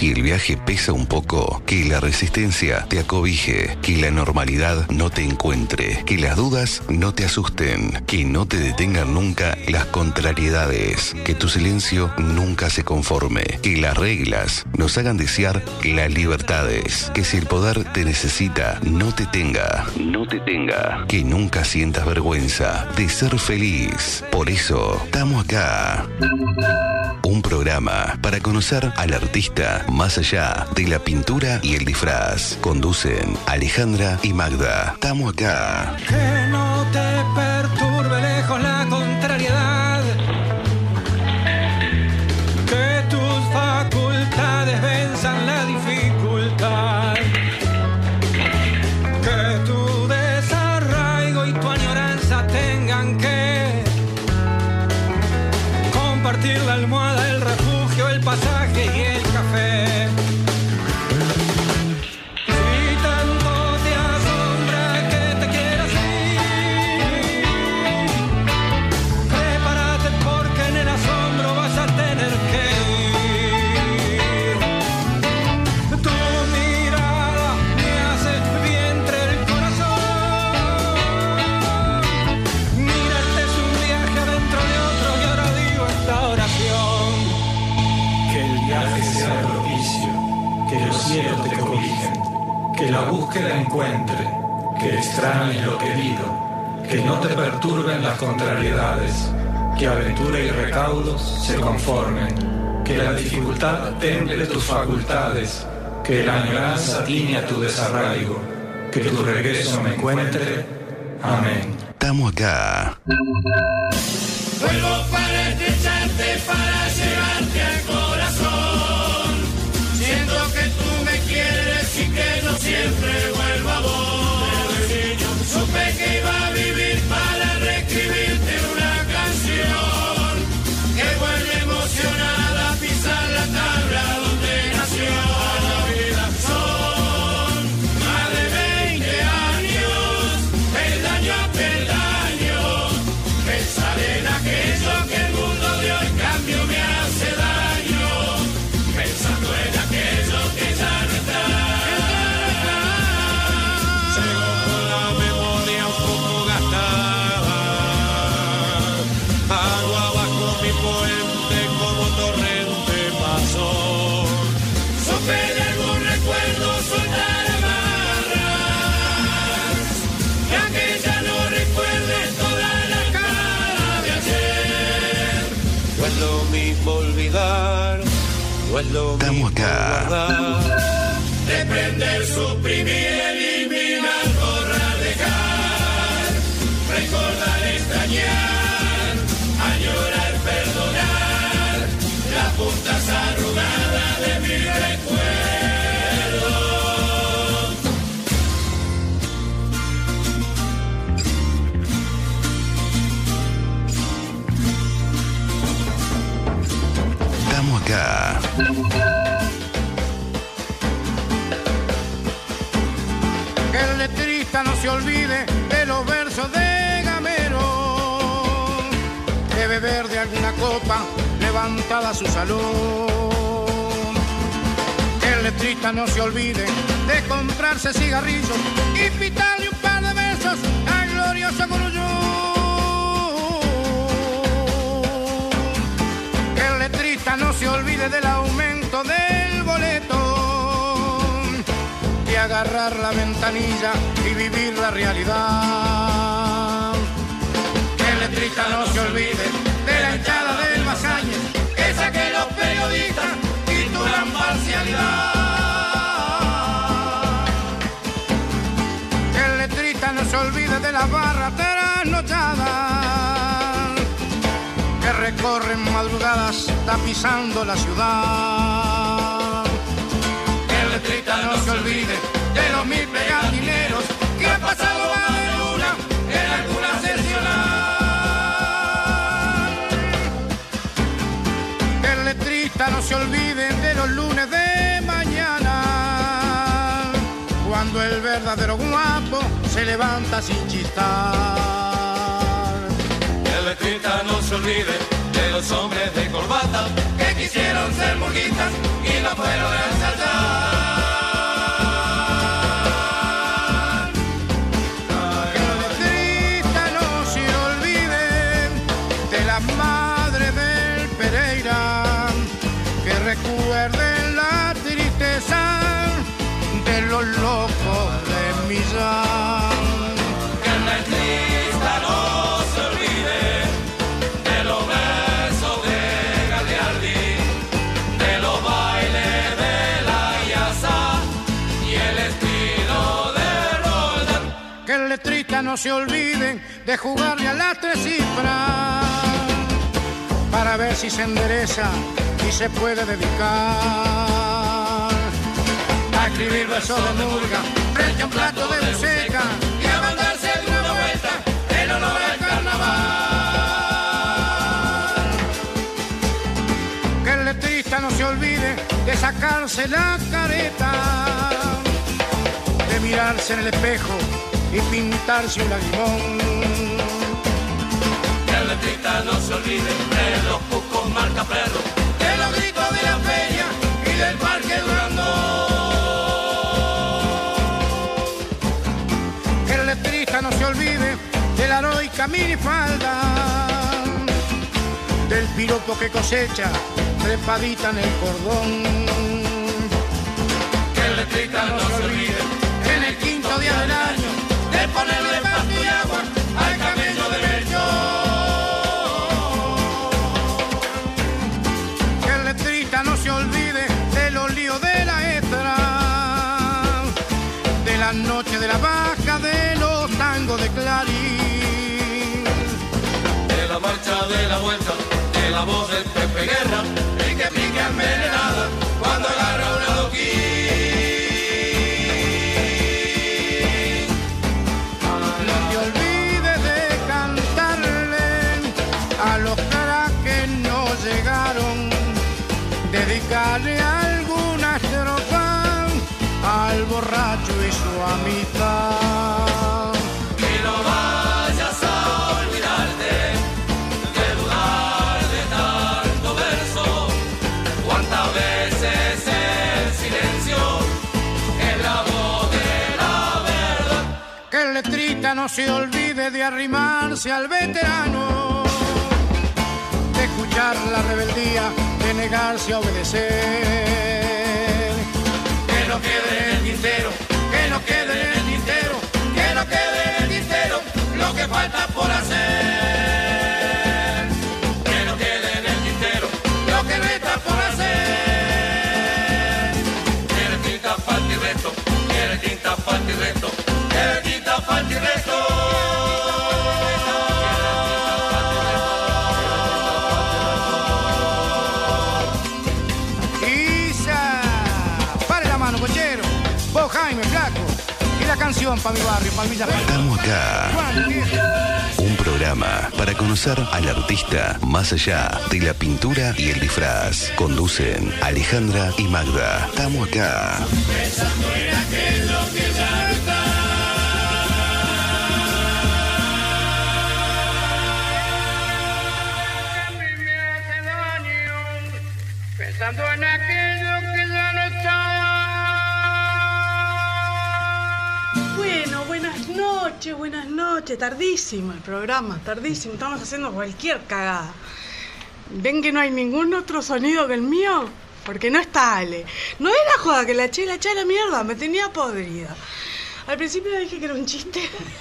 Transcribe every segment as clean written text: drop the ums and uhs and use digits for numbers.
Si el viaje pesa un poco, que la resistencia te acobije, que la normalidad no te encuentre, que las dudas no te asusten, que no te detengan nunca las contrariedades, que tu silencio nunca se conforme, que las reglas nos hagan desear las libertades, que si el poder te necesita, no te tenga, que nunca sientas vergüenza de ser feliz. Por eso, estamos acá. Un programa para conocer al artista más allá de la pintura y el disfraz. Conducen Alejandra y Magda. Estamos acá. Que no te perturbe lejos la contrariedad, que tus facultades venzan la dificultad, que tu desarraigo y tu añoranza tengan que compartir la almohada, el refugio, el pasaje y el café. Si tanto te asombra que te quieras ir, prepárate porque en el asombro vas a tener que ir. Tu mirada me hace vientre el corazón. Mirarte es un viaje adentro de otro y ahora digo esta oración. Que el viaje sea propicio, que los cielos te cobijen, que la búsqueda encuentre, que extrañes lo querido, que no te perturben las contrariedades, que aventura y recaudos se conformen, que la dificultad temple tus facultades, que la añoranza tiña tu desarraigo, que tu regreso me encuentre. Amén. Estamos acá. Vuelvo para estrecharte, para llegarte al corazón. Siento que tú me quieres y que no siempre vuelvo a vos. Supe que iba a vivir para reescribirte una canción que vuelve emocionada a pisar la tabla donde nació la vida. Son más de 20 años, peldaño a peldaño, pensar en aquello que el mundo de hoy cambio me hace daño, pensando en aquello que ya no está. Llego con la memoria un poco gastada, agua bajo mi puente como torrente pasó. Supe de algún recuerdo soltar amarras, que aquella no recuerde toda la cara de ayer. No es lo mismo olvidar, no es lo Estamos mismo acá. guardar, desprender, suprimir, eliminar, borrar, dejar, recordar, extrañar, añorar, perdonar, las puntas arrugadas de mi recuerdo. Estamos acá. Que el letrista no se olvide de los versos de Gamero, de beber de alguna copa levantada a su salud. Que el letrista no se olvide de comprarse cigarrillos y pitarle un par de besos al glorioso Guruyú. Que el letrista no se olvide del aumento del boleto, de agarrar la ventanilla y vivir la realidad. Que el letrista no se olvide de la hinchada del Masañez, esa que los periodistas titulan parcialidad. Que el letrista no se olvide de las barras trasnochadas que recorren madrugadas tapizando la ciudad. Que el letrista no se olvide de los 1000 pegatineros que han pasado más de una en alguna seccional. Que el letrista no se olvide de los lunes de mañana, cuando el verdadero guapo se levanta sin chistar. El letrista no se olvide de los hombres de corbata que quisieron ser burguistas y no fueron a madres del Pereira, que recuerden la tristeza de los locos de Millán. Que el letrista no se olvide de los versos de Gagliardi, de los bailes de la Iasa y el estilo de Roldán. Que el letrista no se olvide de jugarle a las 3 cifras para ver si se endereza y se puede dedicar a escribir versos de murga frente a un plato de buceca y a mandarse de una vuelta en honor al carnaval. Que el letrista no se olvide de sacarse la careta, de mirarse en el espejo y pintarse un lagrimón. Que el letrista no se olvide de los cucos marca perro, De los gritos de la feria y del parque Durandón. Que el letrista no se olvide de la heroica minifalda, del piropo que cosecha trepadita en el cordón. que el letrista no se olvide En el quinto día del año de ponerle pasto y agua al camello de Melchor. Que el letrista no se olvide de los líos de la extra, de las noches de la vaca, de los tangos de Clarín, de la marcha de la vuelta, de la voz del Pepe Guerra, y que pique envenenada cuando agarra un adoquín. No te olvides de cantarle a los caras que no llegaron, dedicarle alguna estrofa al borracho y su amistad. Y no vayas a olvidarte de dudar de tanto verso. Cuántas veces el silencio es la voz de la verdad. Que el letrista no se olvide de arrimarse al veterano, de escuchar la rebeldía, de negarse a obedecer. Que no quede en el tintero, que no quede en el tintero, que no quede en el tintero lo que falta por hacer. Que no quede en el tintero Lo que resta por hacer. quiere tinta, falta y resto, quiere tinta, falta y resto, quiere tinta, falta y resto. Isa, pare la mano, cochero. Vos, Jaime, flaco. Y la canción para mi barrio, para Villa Juan. Estamos acá. Juan, viejo. Un programa para conocer al artista más allá de la pintura y el disfraz. Conducen Alejandra y Magda. Estamos acá. Pensando en aquello que ya no está. Bueno, buenas noches, tardísimo el programa, tardísimo, estamos haciendo cualquier cagada. ¿Ven que no hay ningún otro sonido que el mío? Porque no está Ale. No era joda que la eché a la mierda, me tenía podrida. Al principio dije que era un chiste.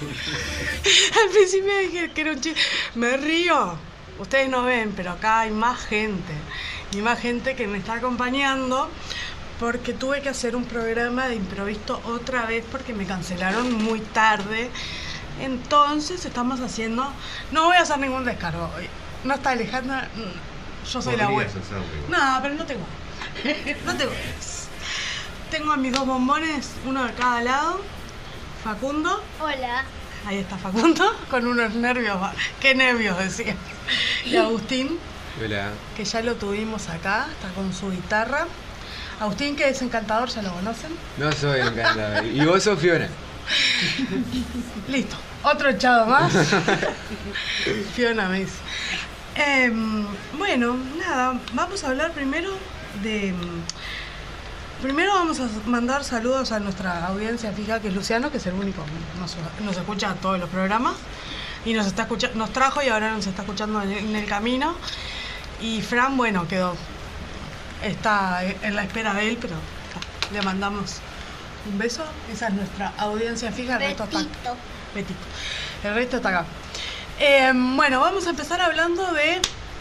Me río. Ustedes no ven, pero acá hay más gente. Y más gente que me está acompañando. Porque tuve que hacer un programa de improviso otra vez porque me cancelaron muy tarde. Entonces estamos haciendo... No voy a hacer ningún descargo hoy. No está Alejandra, yo soy la web. No, pero no tengo. No tengo. Tengo a mis dos bombones, uno de cada lado. Facundo. Hola. Ahí está Facundo, con unos nervios. ¿Qué nervios decía? Y Agustín. Hola. Que ya lo tuvimos acá, está con su guitarra. Agustín, que es encantador, ¿ya lo conocen? No soy encantador. ¿Y vos sos Fiona? Listo, otro echado más. Fiona me dice. Bueno, nada, vamos a hablar primero de... Primero vamos a mandar saludos a nuestra audiencia fija, que es Luciano, que es el único que nos escucha a todos los programas. y nos trajo y ahora nos está escuchando en el camino. Y Fran, bueno, está en la espera de él, pero le mandamos un beso. Esa es nuestra audiencia fija. El resto está acá. Betito. El resto está acá. Bueno, vamos a empezar hablando de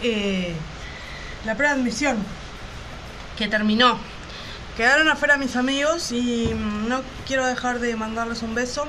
la prueba de admisión que terminó. Quedaron afuera mis amigos y no quiero dejar de mandarles un beso.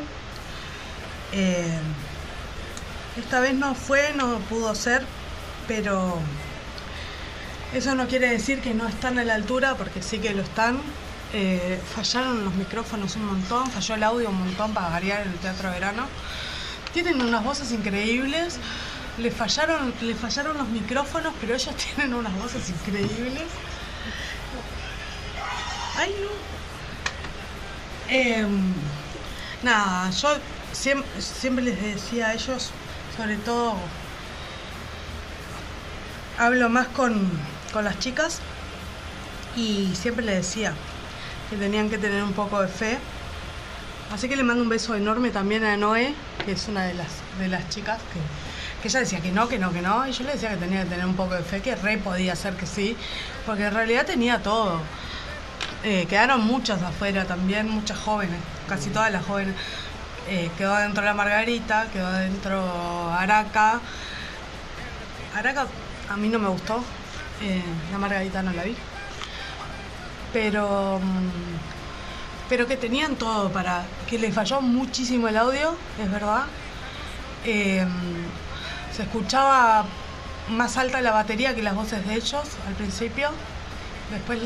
Esta vez no pudo ser, pero eso no quiere decir que no están a la altura, porque sí que lo están. Fallaron los micrófonos un montón, falló el audio un montón para variar en el Teatro Verano. Tienen unas voces increíbles, le fallaron los micrófonos, pero ellos tienen unas voces increíbles. Ay, no. Nada, yo siempre les decía a ellos, sobre todo, hablo más con las chicas, y siempre les decía que tenían que tener un poco de fe. Así que le mando un beso enorme también a Noé, que es una de las chicas que ella decía que no, y yo le decía que tenía que tener un poco de fe, que podía ser que sí, porque en realidad tenía todo. Quedaron muchas afuera también, muchas jóvenes, casi todas las jóvenes. Quedó adentro la Margarita, quedó adentro Araca. Araca a mí no me gustó, la Margarita no la vi. Pero que tenían todo que les falló muchísimo el audio, es verdad. Se escuchaba más alta la batería que las voces de ellos al principio. Después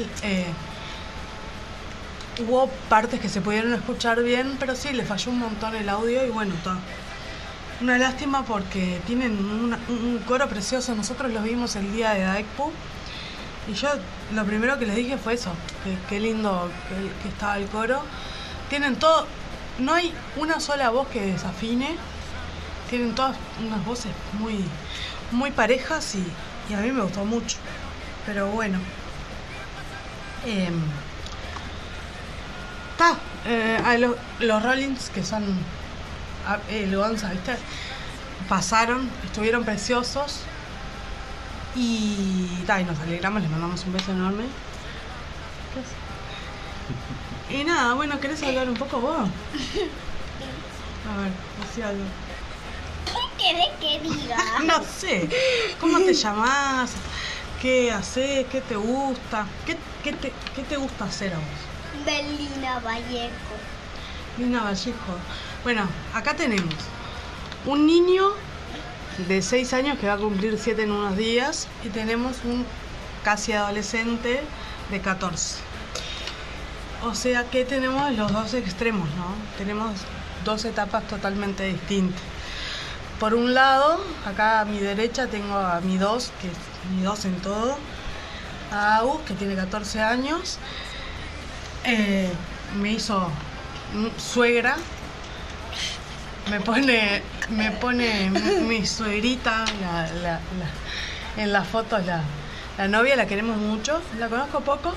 hubo partes que se pudieron escuchar bien, pero sí, les falló un montón el audio y bueno, todo. Una lástima porque tienen un coro precioso. Nosotros los vimos el día de Daekpu y yo lo primero que les dije fue eso, que lindo que estaba el coro. Tienen todo, no hay una sola voz que desafine, tienen todas unas voces muy, muy parejas y a mí me gustó mucho. Pero bueno, los Rollins, que son el Gonza, ¿viste? Pasaron, estuvieron preciosos y nos alegramos, les mandamos un beso enorme. Y nada, bueno, ¿querés hablar un poco vos? A ver, decí algo. ¿Qué querés que diga? No sé, ¿cómo te llamás? ¿Qué haces? ¿Qué te gusta? ¿Qué te gusta hacer a vos? Lina Vallejo. Lina Vallejo. Bueno, acá tenemos un niño de 6 años que va a cumplir 7 en unos días y tenemos un casi adolescente de 14. O sea que tenemos los dos extremos, ¿no? Tenemos dos etapas totalmente distintas. Por un lado, acá a mi derecha tengo a mi 2, que es mi 2 en todo, a Agus, que tiene 14 años. Me hizo suegra, me pone mi suegrita, en la foto, la novia, la queremos mucho, la conozco poco,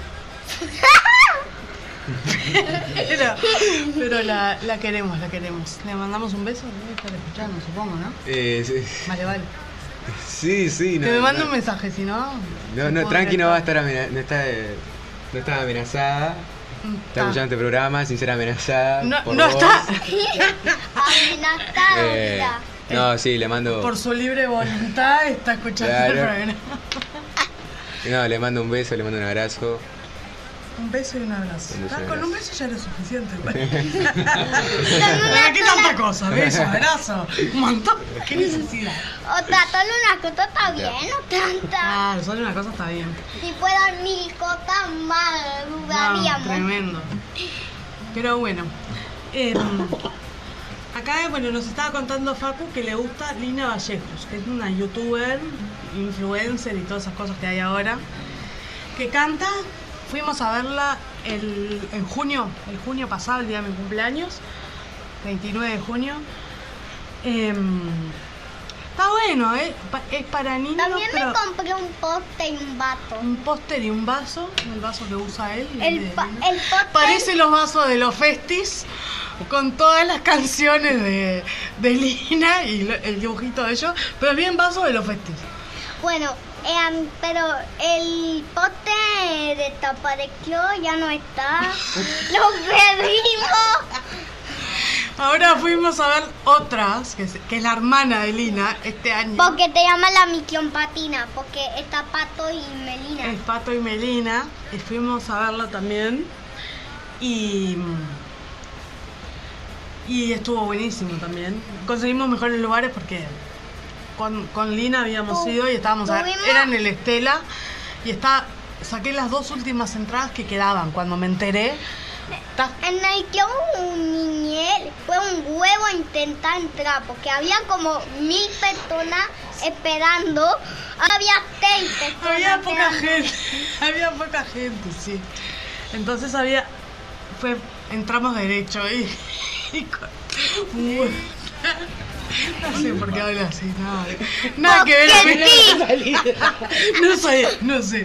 pero la queremos, le mandamos un beso, debe estar escuchando, supongo, ¿no? Sí. Vale. Sí, no. Te me manda un mensaje, si no. No, tranqui, no va a estar no está amenazada. Está escuchando este programa sin ser amenazada. No por está. Amenazada. No, sí, le mando. Por su libre voluntad está escuchando el programa. No, le mando un beso, le mando un abrazo. Un beso y un abrazo. Con un beso ya era suficiente. ¿Qué tanta cosa? Beso, abrazo, un montón. ¿Qué necesidad? Otra, solo una cosa está bien, no tanta. Ah, solo una cosa está bien. Si fueran 1000 cosas más, jugaríamos. No, tremendo. Pero bueno, acá nos estaba contando Facu que le gusta Lina Vallejos, que es una youtuber, influencer y todas esas cosas que hay ahora, que canta. Fuimos a verla el junio pasado, el día de mi cumpleaños, 29 de junio. Está bueno, es para niños. También pero me compré un poste y un vaso. un póster y un vaso, el vaso que usa él. El póster. Parece los vasos de los festis, con todas las canciones de Lina y el dibujito de ellos, pero bien vaso de los festis. Bueno, pero el poste desapareció, ya no está. Lo perdimos. Ahora fuimos a ver otras, que es la hermana de Lina este año. Porque te llama la misión patina, porque está Pato y Melina. Es Pato y Melina, y fuimos a verla también. Y estuvo buenísimo también. Conseguimos mejores lugares porque con Lina habíamos ido y estábamos era en el Estela y saqué las 2 últimas entradas que quedaban cuando me enteré. En el que un niñez fue un huevo intentar entrar porque había como 1000 personas esperando. Había 6 personas. Había poca gente, sí. Entonces entramos derecho no sé por qué habla así, nada que ver. No sé.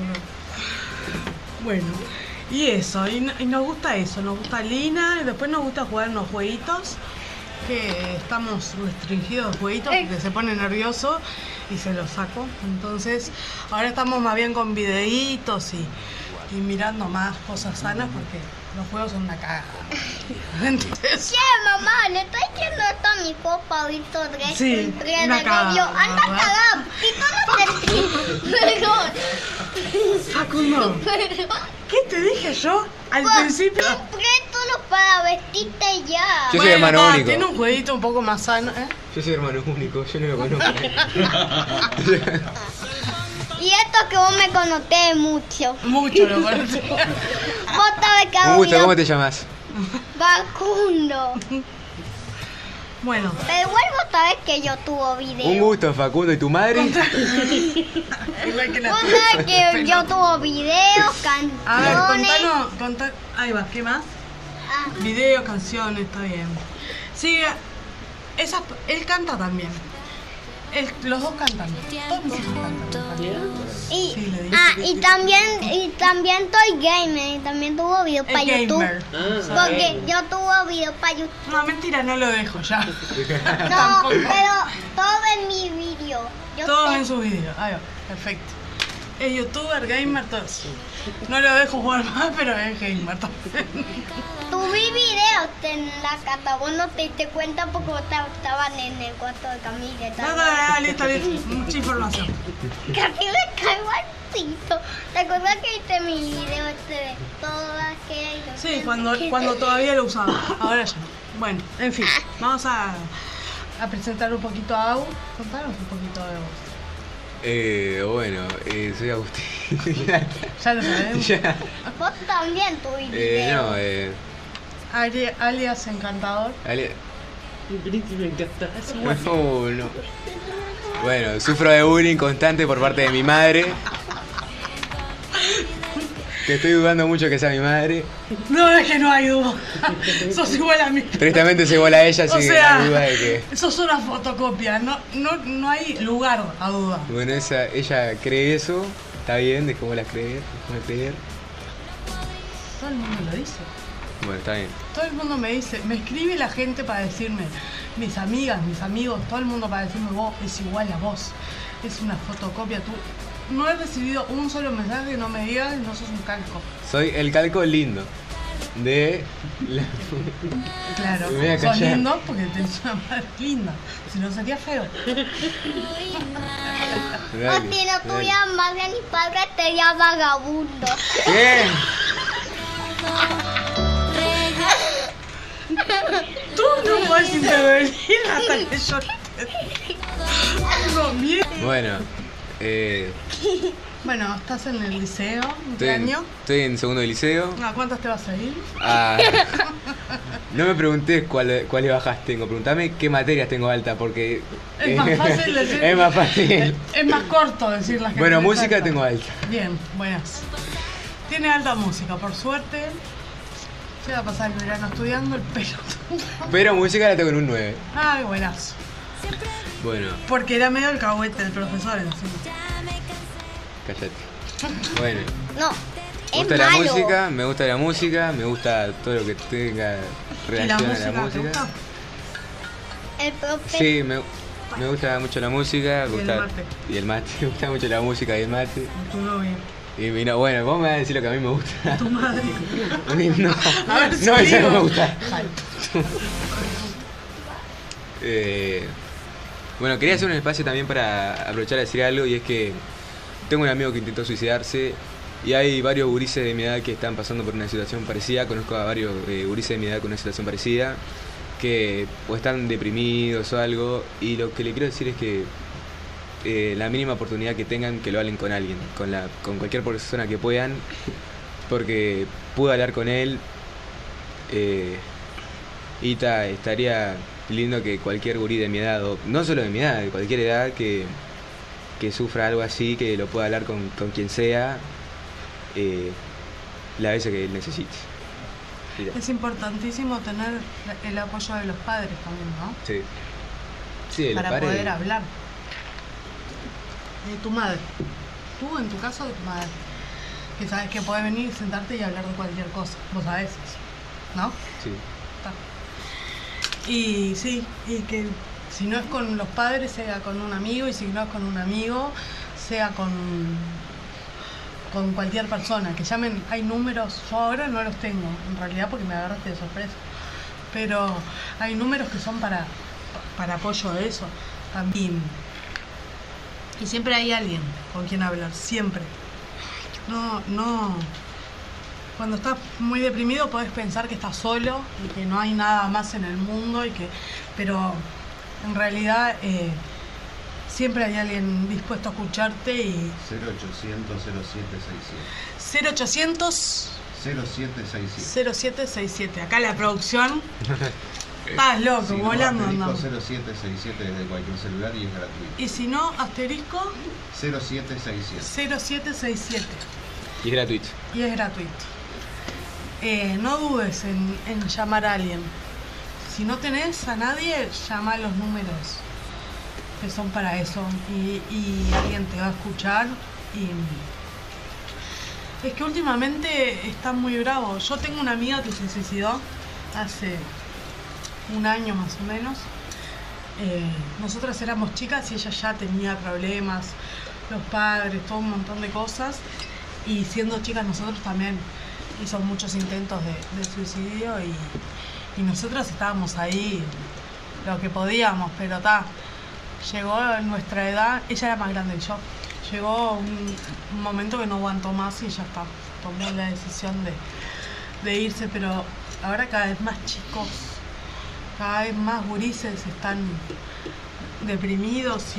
Bueno, y eso, y nos gusta eso, nos gusta Lina, y después nos gusta jugar unos jueguitos, que estamos restringidos jueguitos porque se pone nervioso y se los saco. Entonces, ahora estamos más bien con videitos y mirando más cosas sanas porque los juegos son una cagada. Entonces, Che, mamá, le estoy diciendo esto a mi juego favorito de sí, una cagada. Anda a cagar, y tú no te... Perdón. Facundo, ¿qué te dije yo al principio? Compré solo para vestirte ya. Yo soy hermano único. Tiene un jueguito un poco más sano, ¿eh? Yo soy hermano único, yo no lo conozco. Y esto que vos me conocés mucho. Mucho lo conozco. Vos sabés que Un gusto, ¿cómo te llamas? Facundo. Bueno. Pero igual vos sabés que yo tuve video. Un gusto, Facundo, ¿y tu madre? Vos sabés que yo tuve videos, canciones. A ver, contanos. Ahí va, ¿qué más? Videos, canciones, está bien. Sí, él canta también. Los dos cantan. Todos mis hijos cantan. Y, sí, le dije. y también soy gamer, y también tuvo videos para YouTube. Porque yo tuve videos para YouTube. No, mentira, no lo dejo ya. No, pero todo en mi video. Todos en sus videos. Ahí va, perfecto. Es youtuber, gamer, todo eso. No lo dejo jugar más, pero es gamer también. Tuve videos en la casa, vos no te diste cuenta porque vos estaban en el cuarto de Camila. Listo, mucha información. Casi me caigo al piso. ¿Te acuerdas que hice mi video de todo aquello? Sí, cuando todavía lo usaba. Ahora ya. Bueno, en fin, vamos a presentar un poquito a Agus. Contanos un poquito de vos. Bueno, soy Agustín. Ya lo sabemos. Ya. Vos también tuviste No, alias Encantador. El príncipe encantador. No. Bueno, sufro de bullying constante por parte de mi madre. Que estoy dudando mucho que sea mi madre. No, es que no hay duda. Sos igual a mí. Tristemente soy igual a ella, así que no hay duda de que... Sos una fotocopia, no hay lugar a duda. Bueno, ella cree eso, está bien, dejémosla creer, Todo el mundo lo dice. Bueno, está bien. Todo el mundo me dice, me escribe la gente para decirme, mis amigas, mis amigos, todo el mundo para decirme, vos es igual a vos, es una fotocopia. Tú no he recibido un solo mensaje que no me digas, no sos un calco. Soy el calco lindo de la... Claro, sos lindo porque tenés una madre linda, si no sería feo. O si no tuviera madre ni padre, sería vagabundo. ¿Qué? Tú no puedes intervenir hasta que yo tengo miedo. Bueno, Bueno, estás en el liceo, ¿en qué año? Estoy en segundo de liceo. ¿A cuántas te vas a ir? No me preguntes cuáles bajas tengo, preguntame qué materias tengo alta, porque... Es más fácil decir. Es más fácil. Es más corto decir las que Bueno, tenés música alta. tengo alta. Bien, buenas. Tiene alta música, por suerte. Se va a pasar el verano estudiando el pelotudo. Pero música la tengo en un 9. Ay, buenas. Bueno. Porque era medio el cahuete del profesor encima. Cállate. Bueno. No, Me gusta la música, me gusta todo lo que tenga relación a la música. ¿Te gusta? El profe. Sí, me gusta mucho la música, Y el mate. Me gusta mucho la música y el mate. Tu novia. Y no, bueno, vos me vas a decir lo que a mí me gusta. Tu madre. No, A ver si no, eso digo. no me gusta. Bueno, quería hacer un espacio también para aprovechar a decir algo, y es que tengo un amigo que intentó suicidarse y hay varios gurises de mi edad que están pasando por una situación parecida. Conozco a varios gurises de mi edad con una situación parecida, que o están deprimidos o algo, y lo que le quiero decir es que la mínima oportunidad que tengan, que lo hablen con alguien, con cualquier persona que puedan, porque pude hablar con él y estaría lindo que cualquier gurí de mi edad, o no solo de mi edad, de cualquier edad que sufra algo así, que lo pueda hablar con quien sea la vez que necesite. Es importantísimo tener el apoyo de los padres también, ¿no? Sí. Sí, de los para padres. poder hablar. De tu madre. Tú, en tu caso, de tu madre. Que sabes que puede venir, sentarte y hablar de cualquier cosa. Vos sabés eso, ¿no? Sí. Y sí, y que si no es con los padres, sea con un amigo, y si no es con un amigo, sea con cualquier persona. Que llamen, hay números, yo ahora no los tengo, en realidad porque me agarraste de sorpresa. Pero hay números que son para apoyo de eso también. Y siempre hay alguien con quien hablar, siempre. No. Cuando estás muy deprimido podés pensar que estás solo y que no hay nada más en el mundo, pero en realidad siempre hay alguien dispuesto a escucharte. Y 0800 0767 0767. Acá la producción. Estás loco, si volando. No, andamos. 0767 desde cualquier celular y es gratuito. Y si no, asterisco 0767. 0767. Y es gratuito. Y es gratuito. No dudes en llamar a alguien. Si no tenés a nadie, llama a los números que son para eso. Y alguien te va a escuchar. Y es que últimamente está muy bravo. Yo tengo una amiga que se suicidó hace un año más o menos. Nosotras éramos chicas y ella ya tenía problemas, los padres, todo un montón de cosas. Y siendo chicas nosotros también hizo muchos intentos de suicidio y nosotros estábamos ahí lo que podíamos, pero llegó nuestra edad, ella era más grande que yo, llegó un momento que no aguantó más y ya está, tomó la decisión de irse. Pero ahora cada vez más chicos, cada vez más gurises están deprimidos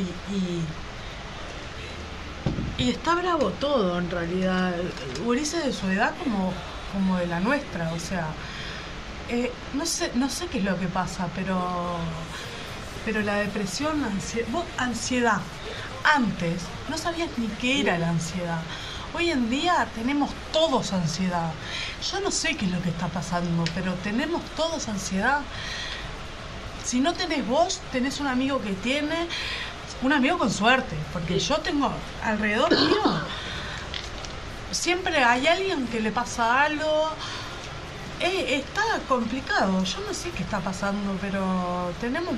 y está bravo todo en realidad. Gurises de su edad como de la nuestra, o sea, no sé qué es lo que pasa, pero la depresión, ansiedad. Antes no sabías ni qué era la ansiedad. Hoy en día tenemos todos ansiedad. Yo no sé qué es lo que está pasando, pero tenemos todos ansiedad. Si no tenés vos, tenés un amigo que tiene, un amigo con suerte, porque yo tengo alrededor mío, siempre hay alguien que le pasa algo. Está complicado, yo no sé qué está pasando, pero tenemos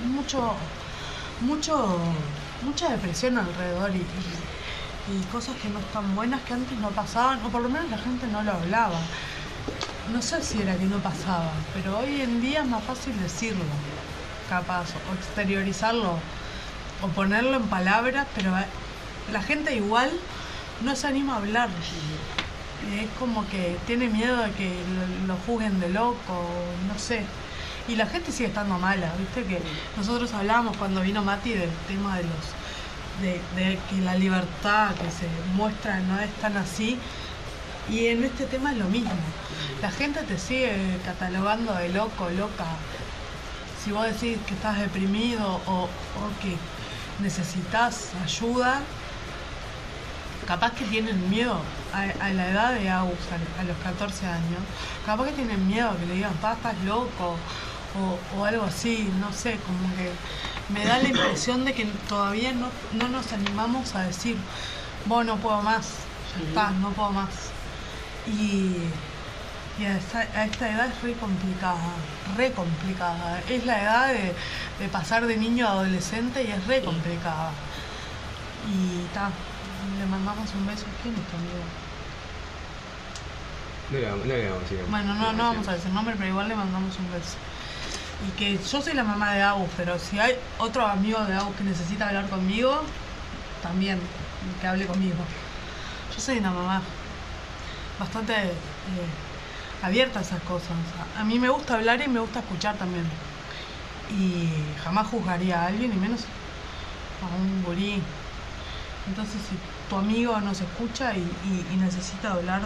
mucha depresión alrededor y cosas que no están buenas, que antes no pasaban, o por lo menos la gente no lo hablaba. No sé si era que no pasaba, pero hoy en día es más fácil decirlo, capaz, o exteriorizarlo, o ponerlo en palabras, pero la gente igual no se anima a hablar. Es como que tiene miedo de que lo juzguen de loco, no sé. Y la gente sigue estando mala, viste que nosotros hablábamos cuando vino Mati del tema de que la libertad que se muestra no es tan así. Y en este tema es lo mismo. La gente te sigue catalogando de loco, loca. Si vos decís que estás deprimido o que necesitas ayuda, capaz que tienen miedo a la edad de Agus, a los 14 años, capaz que tienen miedo que le digan, estás loco o algo así, no sé, como que me da la impresión de que todavía no nos animamos a decir, vos no puedo más, ya está, no puedo más. Y a esta edad es re complicada. Es la edad de pasar de niño a adolescente y es re complicada. Y le mandamos un beso. ¿Quién es tu amigo? No le vamos a decir. Bueno, no vamos a decir nombre, pero igual le mandamos un beso. Y que yo soy la mamá de Agus, pero si hay otro amigo de Agus que necesita hablar conmigo, también que hable conmigo. Yo soy una mamá bastante abierta a esas cosas. A mí me gusta hablar y me gusta escuchar también. Y jamás juzgaría a alguien, y menos a un gurí. Entonces, si tu amigo no se escucha y necesita hablar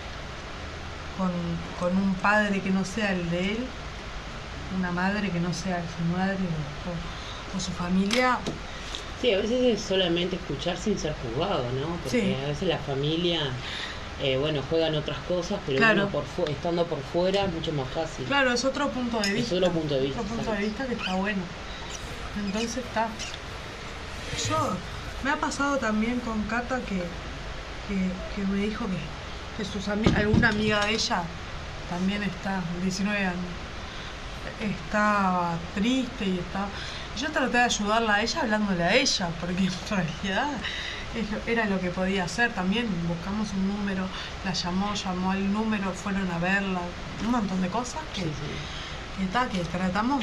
con un padre que no sea el de él, una madre que no sea su madre o su familia. Sí, a veces es solamente escuchar sin ser juzgado, ¿no? Porque a veces la familia, juegan otras cosas, pero claro, uno estando por fuera es mucho más fácil. Claro, es otro punto de vista. Es otro punto de vista. Otro punto de vista que está bueno. Entonces está. Me ha pasado también con Cata que me dijo que alguna amiga de ella también está, 19 años, estaba triste y está. Yo traté de ayudarla a ella hablándole a ella, porque en realidad era lo que podía hacer. También buscamos un número, la llamó al número, fueron a verla, un montón de cosas que tratamos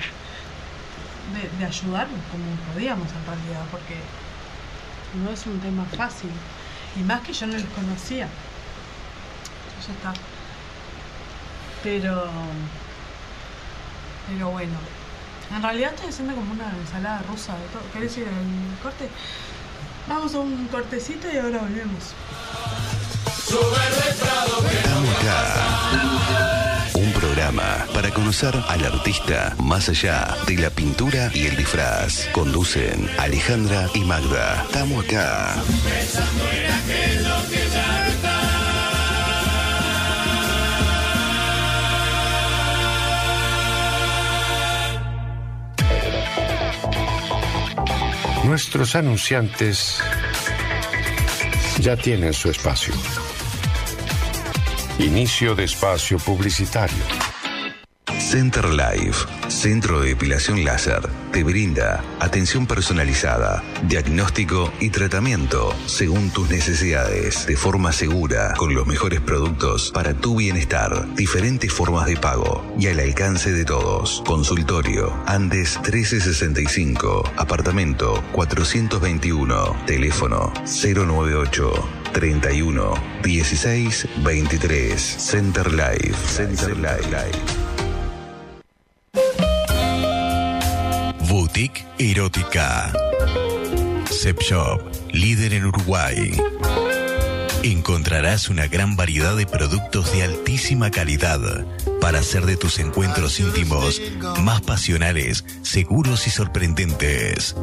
de ayudar como podíamos en realidad, porque no es un tema fácil, y más que yo no les conocía. Ya está. Pero bueno, en realidad estoy haciendo como una ensalada rusa de todo. ¿Querés ir al corte? Vamos a un cortecito y ahora volvemos. Estamos acá. Un programa para conocer al artista más allá de la pintura y el disfraz. Conducen Alejandra y Magda. Estamos acá. Pensando en aquello que ya está. Nuestros anunciantes ya tienen su espacio. Inicio de espacio publicitario. Center Life, centro de depilación láser, te brinda atención personalizada, diagnóstico y tratamiento según tus necesidades, de forma segura, con los mejores productos para tu bienestar, diferentes formas de pago y al alcance de todos. Consultorio Andes 1365, apartamento 421, teléfono 098 31 16 23. Center Life. Center Life. Boutique Erótica. Sex Shop, líder en Uruguay. Encontrarás una gran variedad de productos de altísima calidad para hacer de tus encuentros íntimos más pasionales, seguros y sorprendentes.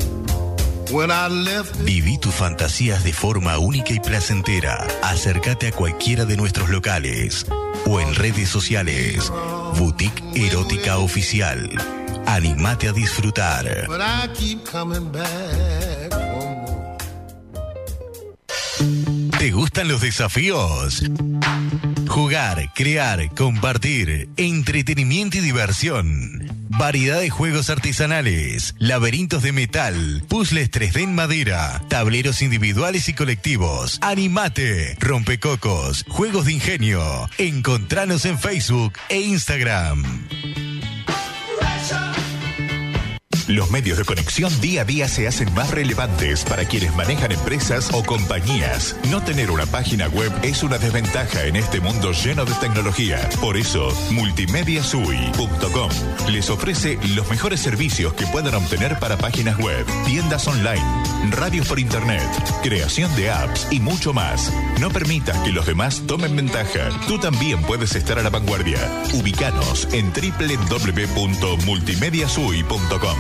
Viví tus fantasías de forma única y placentera. Acércate a cualquiera de nuestros locales o en redes sociales. Boutique Erótica Oficial. Animate a disfrutar. ¿Te gustan los desafíos? Jugar, crear, compartir, entretenimiento y diversión. Variedad de juegos artesanales, laberintos de metal, puzzles 3D en madera, tableros individuales y colectivos. Animate, rompecocos, juegos de ingenio. Encontranos en Facebook e Instagram. Los medios de conexión día a día se hacen más relevantes para quienes manejan empresas o compañías. No tener una página web es una desventaja en este mundo lleno de tecnología. Por eso, multimediasui.com les ofrece los mejores servicios que puedan obtener para páginas web, tiendas online, radios por internet, creación de apps y mucho más. No permitas que los demás tomen ventaja. Tú también puedes estar a la vanguardia. Ubícanos en www.multimediasui.com.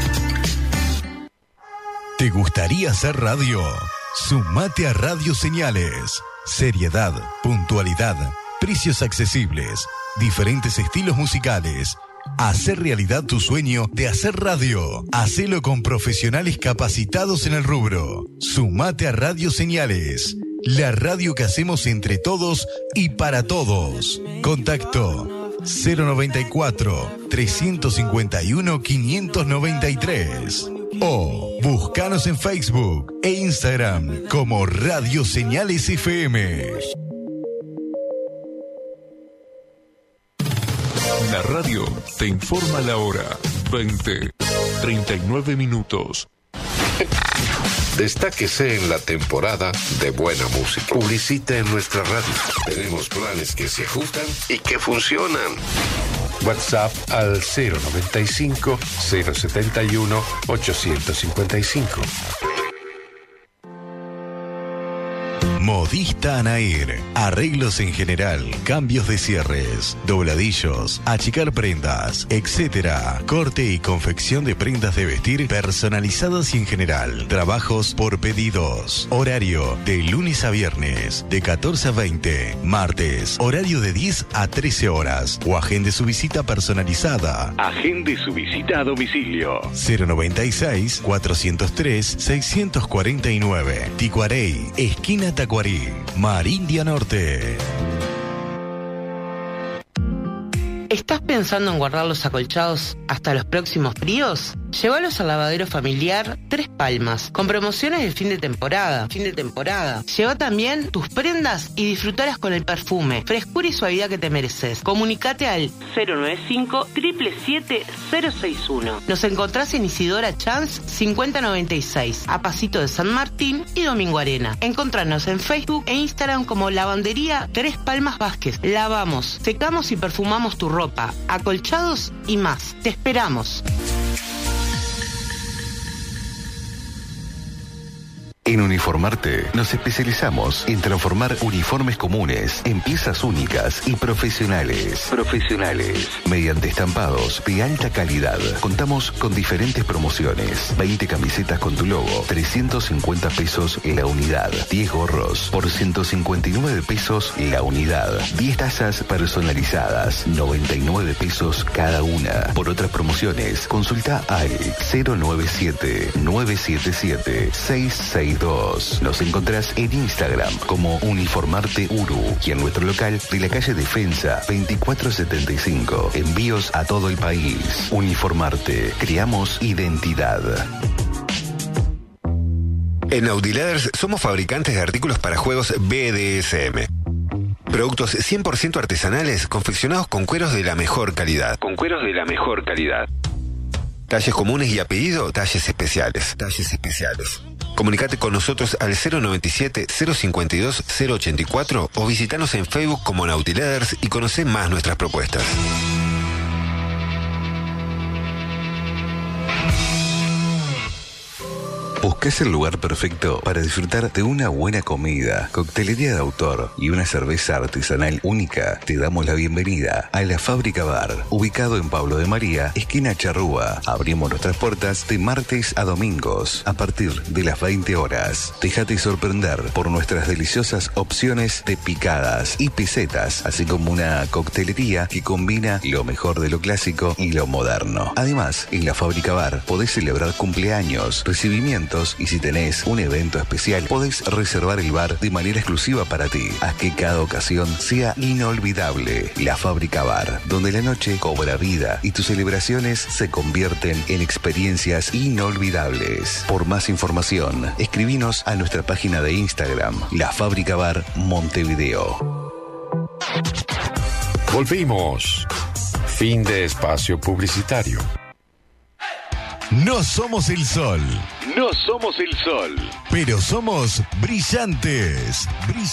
¿Te gustaría hacer radio? Sumate a Radio Señales. Seriedad, puntualidad, precios accesibles, diferentes estilos musicales, Hacer realidad tu sueño de hacer radio. Hacelo con profesionales capacitados en el rubro. Sumate a Radio Señales, la radio que hacemos entre todos y para todos. Contacto 094-351-593 o búscanos en Facebook e Instagram como Radio Señales FM. La radio te informa la hora. 20:39 minutos. Destáquese en la temporada de buena música. Publicita en nuestra radio. Tenemos planes que se ajustan y que funcionan. WhatsApp al 095-071-855. Modista Anair. Arreglos en general, cambios de cierres, dobladillos, achicar prendas, etc. Corte y confección de prendas de vestir personalizadas y en general. Trabajos por pedidos. Horario de lunes a viernes, de 14 a 20. Martes, horario de 10 a 13 horas. O agende su visita personalizada. Agende su visita a domicilio. 096-403-649. Ticuarey, esquina Tacuarí, Marindia Norte. ¿Estás pensando en guardar los acolchados hasta los próximos fríos? Llévalos al lavadero familiar Tres Palmas, con promociones de fin de temporada. Lleva también tus prendas y disfrutalas con el perfume, frescura y suavidad que te mereces. Comunicate al 095-777-061. Nos encontrás en Isidora Chance 5096, a pasito de San Martín y Domingo Arena. Encontranos en Facebook e Instagram como Lavandería Tres Palmas Vázquez. Lavamos, secamos y perfumamos tu ropa, acolchados y más. Te esperamos. En Uniformarte nos especializamos en transformar uniformes comunes en piezas únicas y profesionales. Mediante estampados de alta calidad. Contamos con diferentes promociones. 20 camisetas con tu logo, 350 pesos la unidad. 10 gorros por 159 pesos la unidad. 10 tazas personalizadas, 99 pesos cada una. Por otras promociones, consulta al 097-977-662. Nos encontrás en Instagram como Uniformarte Uru y en nuestro local de la calle Defensa 2475. Envíos a todo el país. Uniformarte. Creamos identidad. En Audileathers somos fabricantes de artículos para juegos BDSM. Productos 100% artesanales confeccionados con cueros de la mejor calidad. Talles comunes y a pedido, talles especiales. Comunicate con nosotros al 097-052-084 o visitanos en Facebook como Nautileathers y conocé más nuestras propuestas. ¿Buscás el lugar perfecto para disfrutar de una buena comida, coctelería de autor y una cerveza artesanal única? Te damos la bienvenida a La Fábrica Bar, ubicado en Pablo de María, esquina Charrúa. Abrimos nuestras puertas de martes a domingos a partir de las 20 horas. Déjate sorprender por nuestras deliciosas opciones de picadas y pesetas, así como una coctelería que combina lo mejor de lo clásico y lo moderno. Además, en La Fábrica Bar podés celebrar cumpleaños, recibimientos y si tenés un evento especial, podés reservar el bar de manera exclusiva para ti. Haz que cada ocasión sea inolvidable. La Fábrica Bar, donde la noche cobra vida y tus celebraciones se convierten en experiencias inolvidables. Por más información, escribinos a nuestra página de Instagram, La Fábrica Bar Montevideo. Volvimos. Fin de espacio publicitario. No somos el sol. Pero somos brillantes.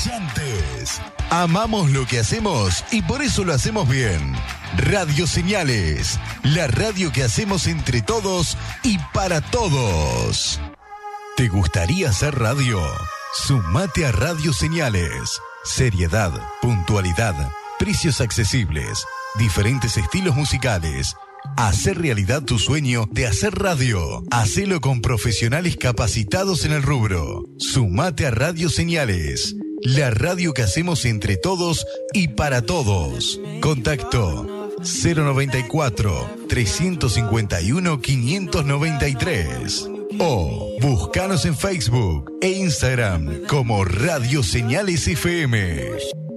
Amamos lo que hacemos y por eso lo hacemos bien. Radio Señales, la radio que hacemos entre todos y para todos. ¿Te gustaría hacer radio? Sumate a Radio Señales. Seriedad, puntualidad, precios accesibles, diferentes estilos musicales. Hacer realidad tu sueño de hacer radio. Hacelo con profesionales capacitados en el rubro. Sumate a Radio Señales, la radio que hacemos entre todos y para todos. Contacto 094-351-593. O búscanos en Facebook e Instagram como Radio Señales FM.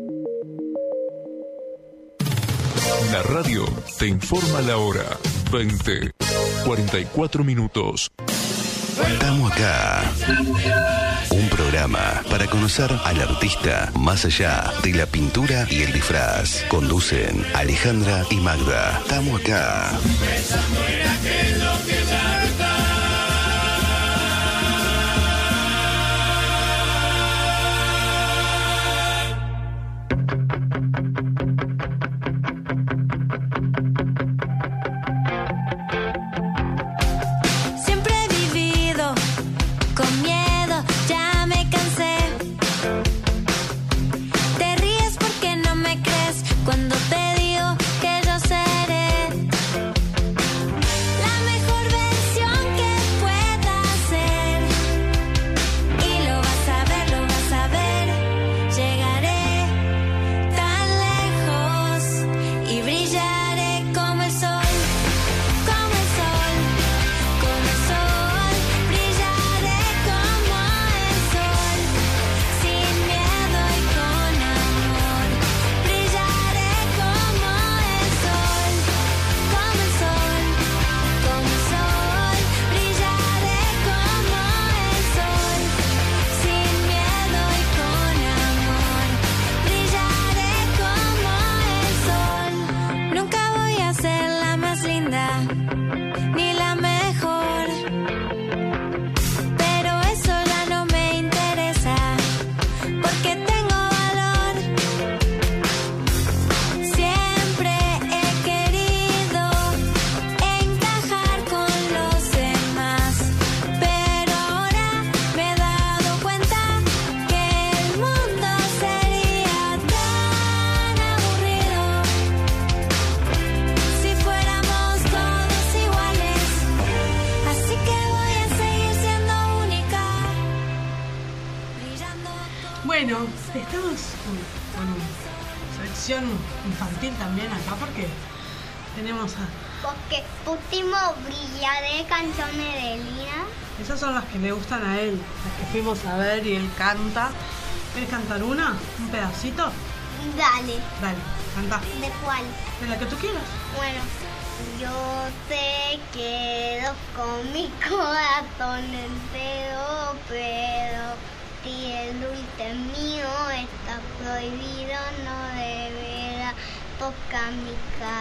La radio te informa la hora. 20:44 minutos. Estamos acá. Un programa para conocer al artista más allá de la pintura y el disfraz. Conducen Alejandra y Magda. Estamos acá. Pensando en aquello que ya está. Bueno, estamos con selección infantil también acá porque tenemos a... Porque pusimos Brillaré, canciones de Lina. Esas son las que le gustan a él, las que fuimos a ver y él canta. ¿Quieres cantar una? ¿Un pedacito? Dale. Dale, canta. ¿De cuál? De la que tú quieras. Bueno, yo te quedo con mi corazón entero, pero si el dulce mío está prohibido, no deberá tocar mi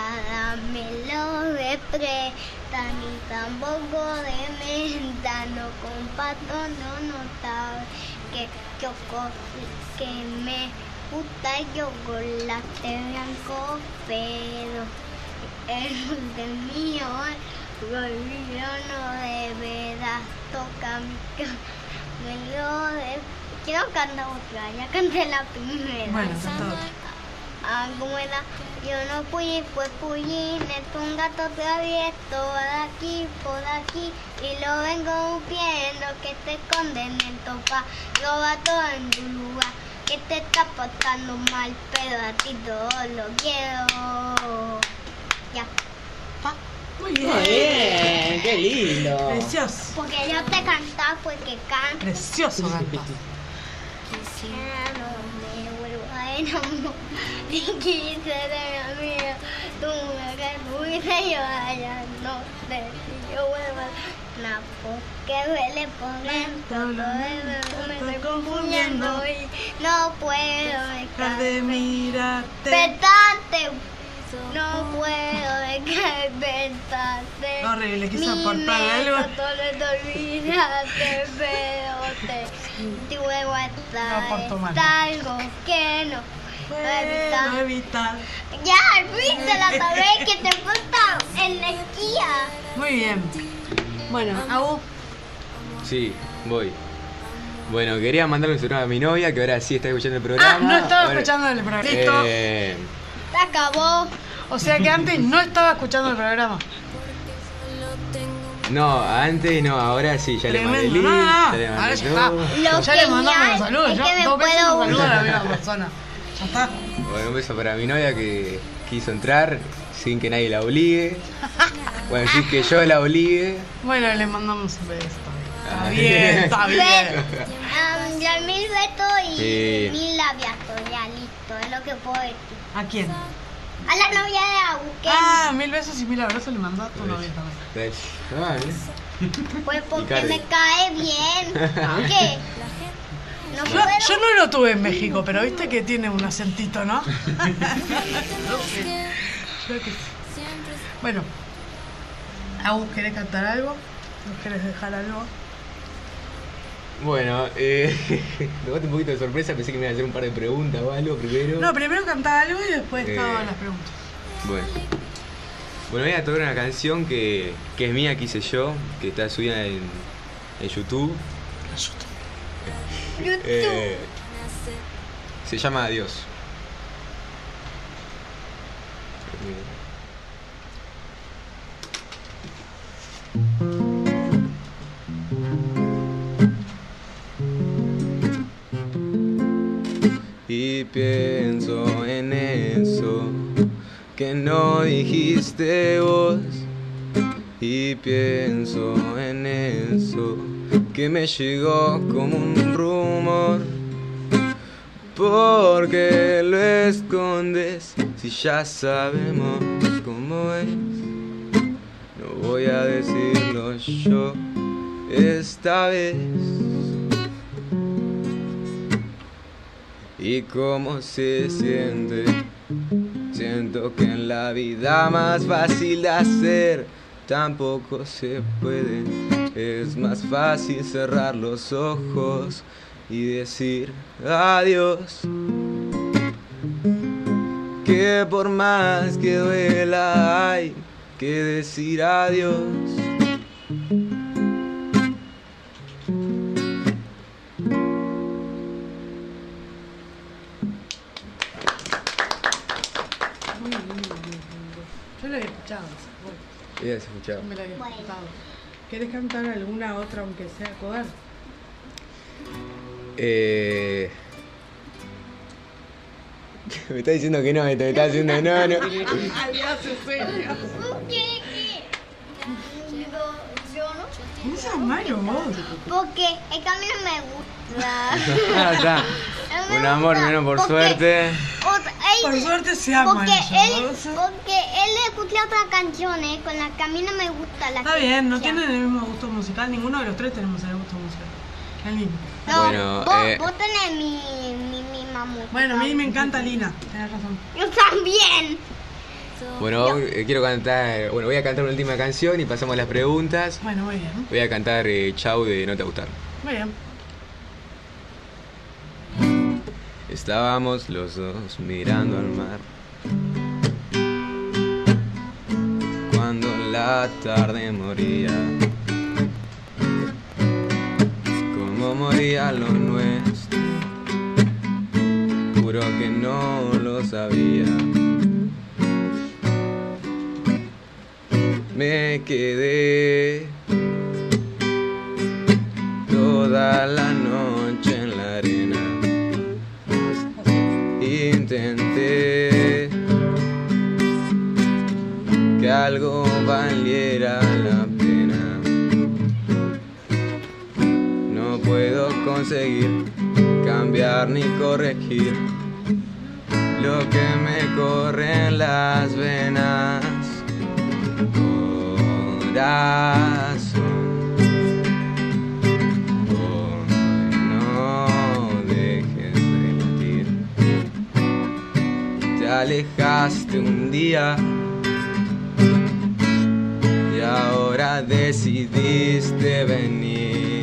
caramelo de presta, ni tampoco de menta, no comparto, no sabe que me gusta el chocolate blanco, pero el dulce mío prohibido, no deberá tocar mi caramelo de... Quiero cantar otra, ya canté la primera. Bueno, canta otra. ¿Cómo era? Yo no fui, fue Pullín, es un gato travieso, por aquí, y lo vengo viendo que te esconde en el sofá, roba todo en tu lugar, que te está pasando mal, pero a ti todo lo quiero. Ya. Muy bien. Muy bien, qué lindo. Precioso. Porque yo te cantaba porque canto. Precioso cantas. Ya no me vuelvo a enamorar, ni quise de la mía, tú me fuiste, yo ya no sé si yo vuelvo a la porque duele por dentro, me estoy confundiendo y no puedo dejar de mirarte. Petante, no puedo dejar de pensarte. Horrible, quiso aportar algo. Solo te olvidaste, pero te digo está algo que no puedo evitar. Ya, viste la vez que te falta energía. Muy bien. Bueno, Abu. Sí, voy. Bueno, quería mandarle un saludo a mi novia que ahora sí está escuchando el programa. No estaba ahora, escuchando el programa. Listo. Se acabó. O sea que antes no estaba escuchando el programa. No, antes no, ahora sí, ya Tremendo. le mandé link, No, ya le mandé ahora ya todo. está. Ya le mandamos los saludos. es Yo que me 2 veces puedo un saludo a la misma persona. Ya está. Bueno, un beso para mi novia que quiso entrar. sin que nadie la obligue. Bueno, decir que yo la obligue. Bueno, le mandamos un beso. Está bien, está bien. Ya 1000 besos y Sí. 1000 labiazos, ya listo, es lo que puedo decir. ¿A quién? A la novia de Agus, que Ah, 1000 besos y 1000 abrazos le mandó a tu novia también. pues porque Icardi. me cae bien. ¿Qué? No Yo, puedo. yo no lo tuve en México, pero viste que tiene un acentito, ¿no? No sé. Creo que sí. Bueno, Agus, ¿querés cantar algo? ¿Nos querés dejar algo? Bueno, tomaste un poquito de sorpresa, pensé que me iba a hacer un par de preguntas o algo primero. No, primero cantar algo y después Eh. todas las preguntas. Bueno, voy a tocar una canción que es mía, que hice yo, que está subida en YouTube. Se llama Adiós. Y pienso en eso que no dijiste vos. Y pienso en eso que me llegó como un rumor. ¿Por qué lo escondes si ya sabemos cómo es? No voy a decirlo yo esta vez. ¿Y cómo se siente? Siento que en la vida más fácil de hacer tampoco se puede. Es más fácil cerrar los ojos y decir adiós. Que por más que duela hay que decir adiós. Yo la había escuchado. Ya se escuchaba. Me la había escuchado. ¿Querés cantar alguna otra, aunque sea cover? Me está diciendo que no, me está diciendo que no. Alias serio. Yo no. No seas malo vos. Porque es que a mí no me gusta. Ah, está. Un amor menos por suerte. Por suerte se aman Porque ellos. él escucha otras canciones con las que a mí no me gusta la Está bien, no tienen el mismo gusto musical. Ninguno de los tres tenemos el gusto musical. El mismo. No, Bueno, vos tenés mi misma música. Bueno, a mí me encanta Lina. Tenés razón. Yo también. Bueno, quiero cantar. Bueno, voy a cantar una última canción y pasamos a las preguntas. Bueno, muy bien. Voy a cantar Chau de No Te Gustar. Muy bien. Estábamos los dos mirando al mar cuando la tarde moría, como moría lo nuestro, juro que no lo sabía. Me quedé toda la noche en la arena. Intenté que algo valiera la pena. No puedo conseguir cambiar ni corregir lo que me corre en las venas. Corazón, alejaste un día y ahora decidiste venir.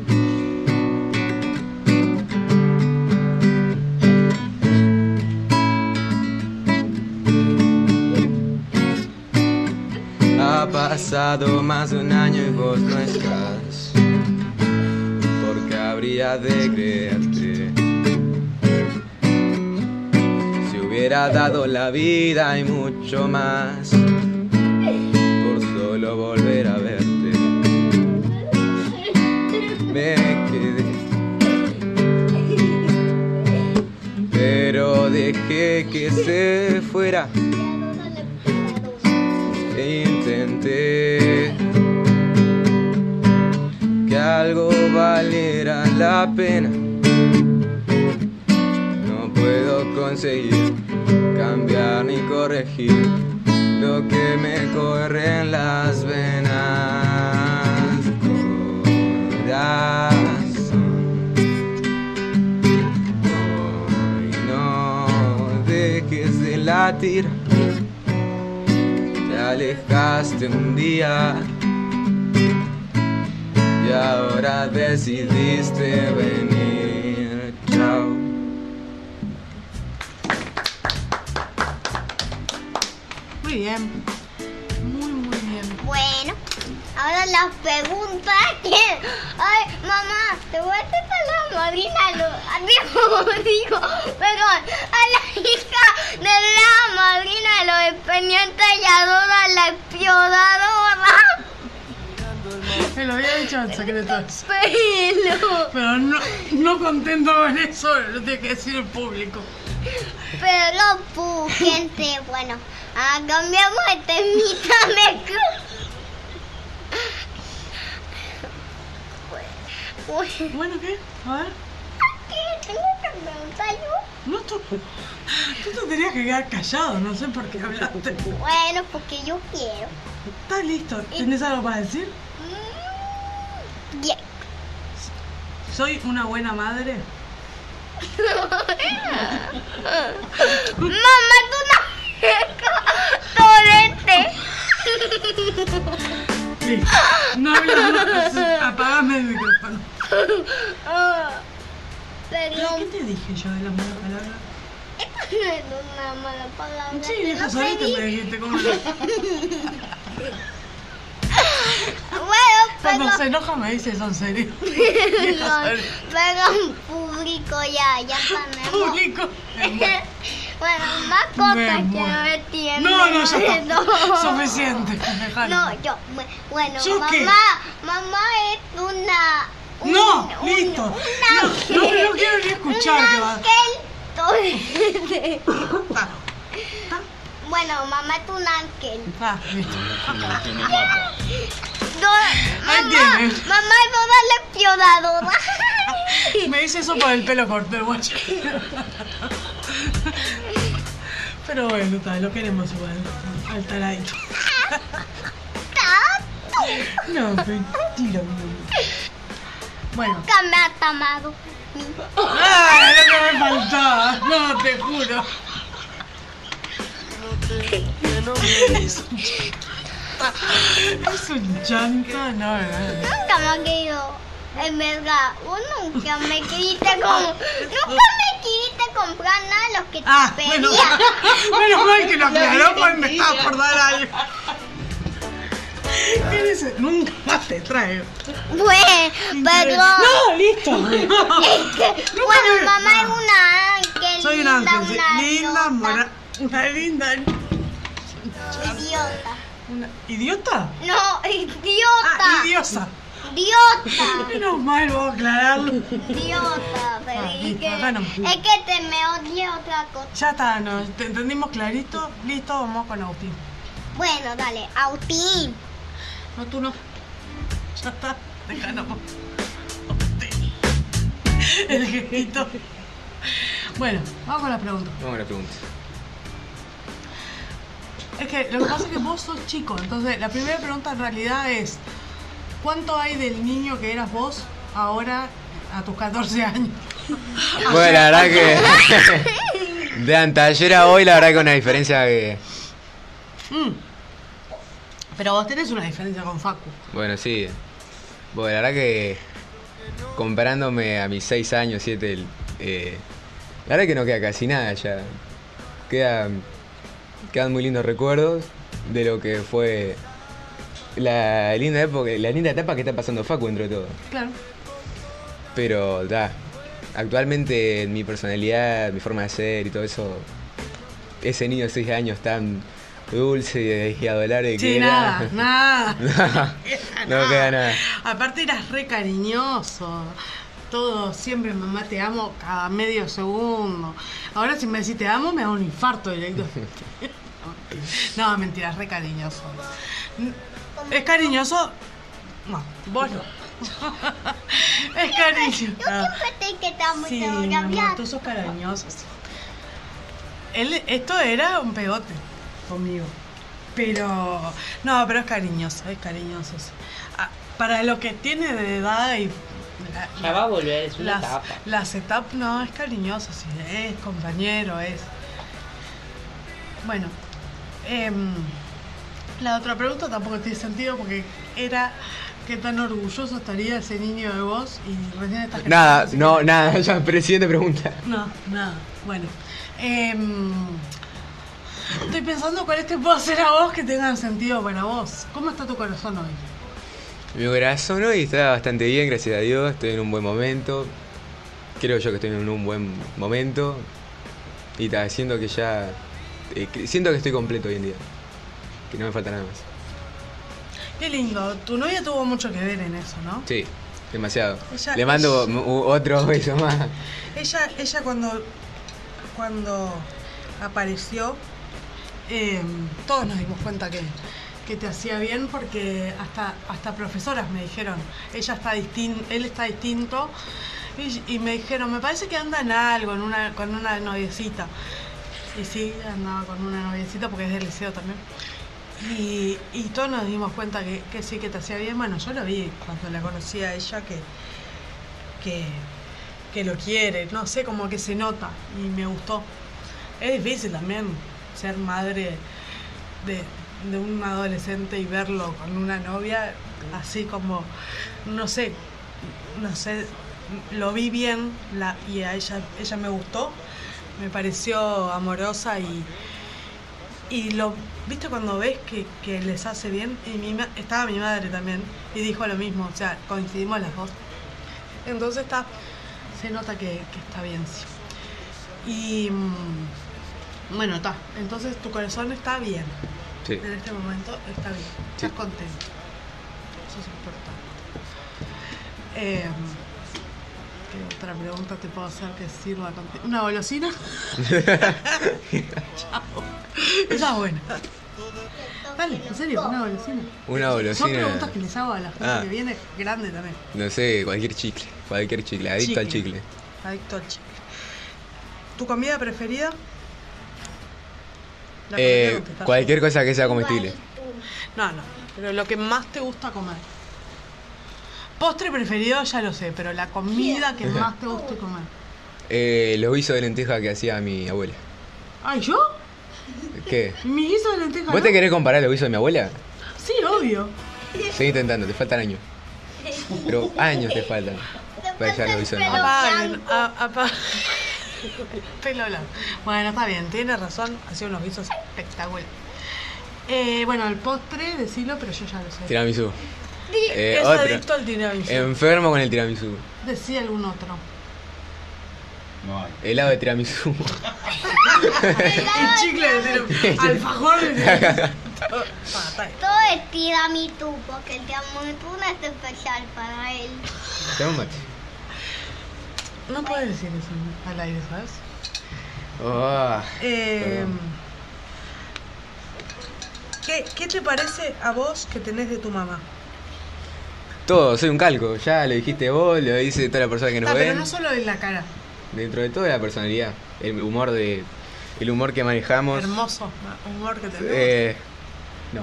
Ha pasado más de un año y vos no estás, porque habría de creerte. Hubiera dado la vida y mucho más por solo volver a verte. Me quedé, pero dejé que se fuera intenté que algo valiera la pena. No puedo conseguir cambiar ni corregir lo que me corre en las venas. Corazón, hoy no dejes de latir. Te alejaste un día y ahora decidiste venir. Chao. Muy bien. Muy bien. Bueno, ahora las preguntas que... Ay, mamá, te voy a hacer a la madrina, perdón, a la hija de la madrina de los empeñantalladores, la exploradora. Me lo había dicho en secreto. Pero no contento con eso, lo tiene que decir el público. Pero, gente, bueno, cambiamos de temita, Bueno, ¿qué? A ver. ¿Qué? ¿Tengo que preguntar yo? No, tú te tenías que quedar callado, no sé por qué hablaste. Bueno, porque yo quiero. ¿Estás listo? ¿Tienes algo para decir? Bien. ¿Soy una buena madre? Mamá, tú no... Torete. Sí. No hables más, apagame el micrófono. Perdón. ¿Qué te dije yo de la mala palabra? Esto no es una mala palabra. Sí, vieja solita me dijiste cómo lo... Bueno, cuando se enoja me dice eso en serio. Perdón, público, ya tenemos. Público. Bueno, más cosas que no me tienen. No, ya está. Suficiente. No, yo. Bueno, ¿Yo mamá, qué? mamá es una... No, listo. No quiero ni escuchar que va. Bueno, mamá es un ángel. Listo. Mamá es toda la exploradora. Me dice eso por el pelo corto, el guacho. Pero bueno, lo queremos igual. Al taradito. No, mentira. Bueno. Nunca me ha tomado. ¡Ah! Lo que me faltaba. No, te juro. Es un chanta, no. Nunca me ha querido, en verdad. Vos nunca me queriste comprar nada de los que te pedía. Menos mal que lo aclaró, pues me estaba por dar algo. ¿Qué dice? Nunca más te traigo. Bueno, perdón. No, listo. Bueno, mamá es una ángel. Soy un ángel, sí. Linda, mora. Una linda. Idiota. ¿Una idiota? No, idiota. Idiosa. Idiota. Menos mal, voy a aclararlo. Idiota, pero es que te me odié otra cosa. Ya está, te entendimos clarito. Listo, vamos con Agustín. Bueno, dale, Agustín. No, tú no. Ya está, déjanos. El gestito. Bueno, vamos con la pregunta. Es que lo que pasa es que vos sos chico, entonces la primera pregunta en realidad es: ¿cuánto hay del niño que eras vos ahora a tus 14 años? Bueno, la verdad que de anteayer a hoy, la verdad que una diferencia que... Pero vos tenés una diferencia con Facu. Bueno, sí. Bueno, la verdad que comparándome a mis 6 años, 7, la verdad que no queda casi nada ya. Quedan muy lindos recuerdos de lo que fue la linda época, la linda etapa que está pasando Facu dentro de todo. Claro. Pero actualmente en mi personalidad, mi forma de ser y todo eso, ese niño de 6 años tan dulce y adorable sí, que nada, era. nada. No queda nada. Aparte eras re cariñoso. Todo, siempre mamá te amo cada medio segundo. Ahora si me decís te amo me da un infarto directo. No, mentira, es re cariñoso. ¿Es cariñoso? No, vos no. Es cariñoso. Yo siempre te que estamos Sí, mi amor, tú sos cariñoso. Esto era un pegote conmigo. Pero es cariñoso, sí. Para lo que tiene de edad y ya va a volver, es una etapa. Las etapas, no, es cariñoso, sí, es compañero, es. Bueno, la otra pregunta tampoco tiene sentido porque era qué tan orgulloso estaría ese niño de vos y recién estás. Nada, ya, pero siguiente pregunta. No, nada, bueno. Estoy pensando cuáles te puedo hacer a vos que tengan sentido para vos. ¿Cómo está tu corazón hoy? Mi corazón hoy está bastante bien, gracias a Dios. Estoy en un buen momento. Creo yo que estoy en un buen momento. Y siento que ya... siento que estoy completo hoy en día. Que no me falta nada más. Qué lindo. Tu novia tuvo mucho que ver en eso, ¿no? Sí, demasiado. Le mando otro beso más. Ella cuando apareció, todos nos dimos cuenta que te hacía bien porque hasta profesoras me dijeron, él está distinto y me dijeron, me parece que anda en algo, con una noviecita. Y sí, andaba con una noviecita porque es del liceo también. Y todos nos dimos cuenta que sí, que te hacía bien. Bueno, yo lo vi cuando la conocí a ella que lo quiere, no sé, como que se nota y me gustó. Es difícil también ser madre de un adolescente y verlo con una novia, así como, no sé, lo vi bien y a ella me gustó, me pareció amorosa y lo, ¿viste cuando ves que les hace bien? Y estaba mi madre también y dijo lo mismo, o sea, coincidimos las dos. Entonces se nota que está bien, sí. Y bueno, está. Entonces tu corazón está bien. Sí. En este momento está bien. Estás contento. Eso es importante. ¿Qué otra pregunta te puedo hacer que sirva contigo? ¿Una golosina? Chao. Esa es buena. Dale, en serio, una golosina. Una golosina. Son preguntas que les hago a la gente que viene grande también. No sé, cualquier chicle, adicto al chicle. Adicto al chicle. ¿Tu comida preferida? Cualquier cosa que sea comestible. No, pero lo que más te gusta comer. Postre preferido ya lo sé, pero la comida que más te gusta comer. Los guisos de lenteja que hacía mi abuela. ¿Ay, yo? ¿Qué? ¿Mi guiso de lenteja? ¿Vos te querés comparar los guisos de mi abuela? Sí, obvio. Seguí intentando, te faltan años. Pero años te faltan para llegar a los guisos de mi abuela. Apaguen. Pelo blanco. Bueno, está bien, tiene razón, hacía unos guisos espectaculares. Bueno, el postre, decilo, pero yo ya lo sé. Tiramisú. Es adicto al tiramisú. Enfermo con el tiramisú. Decí algún otro. No hay. Helado de tiramisú. El chicle de tiramisú. Alfajor de tiramisú. Todo es tiramisú, porque el tiramisú no es especial para él. Toma un mate. No puedes decir eso al aire, ¿sabes? ¿Qué te parece a vos que tenés de tu mamá? Todo, soy un calco. Ya lo dijiste vos, lo dice toda la persona que nos ve. Pero no solo en la cara. Dentro de toda la personalidad, el humor que manejamos. Hermoso humor que tenemos. No.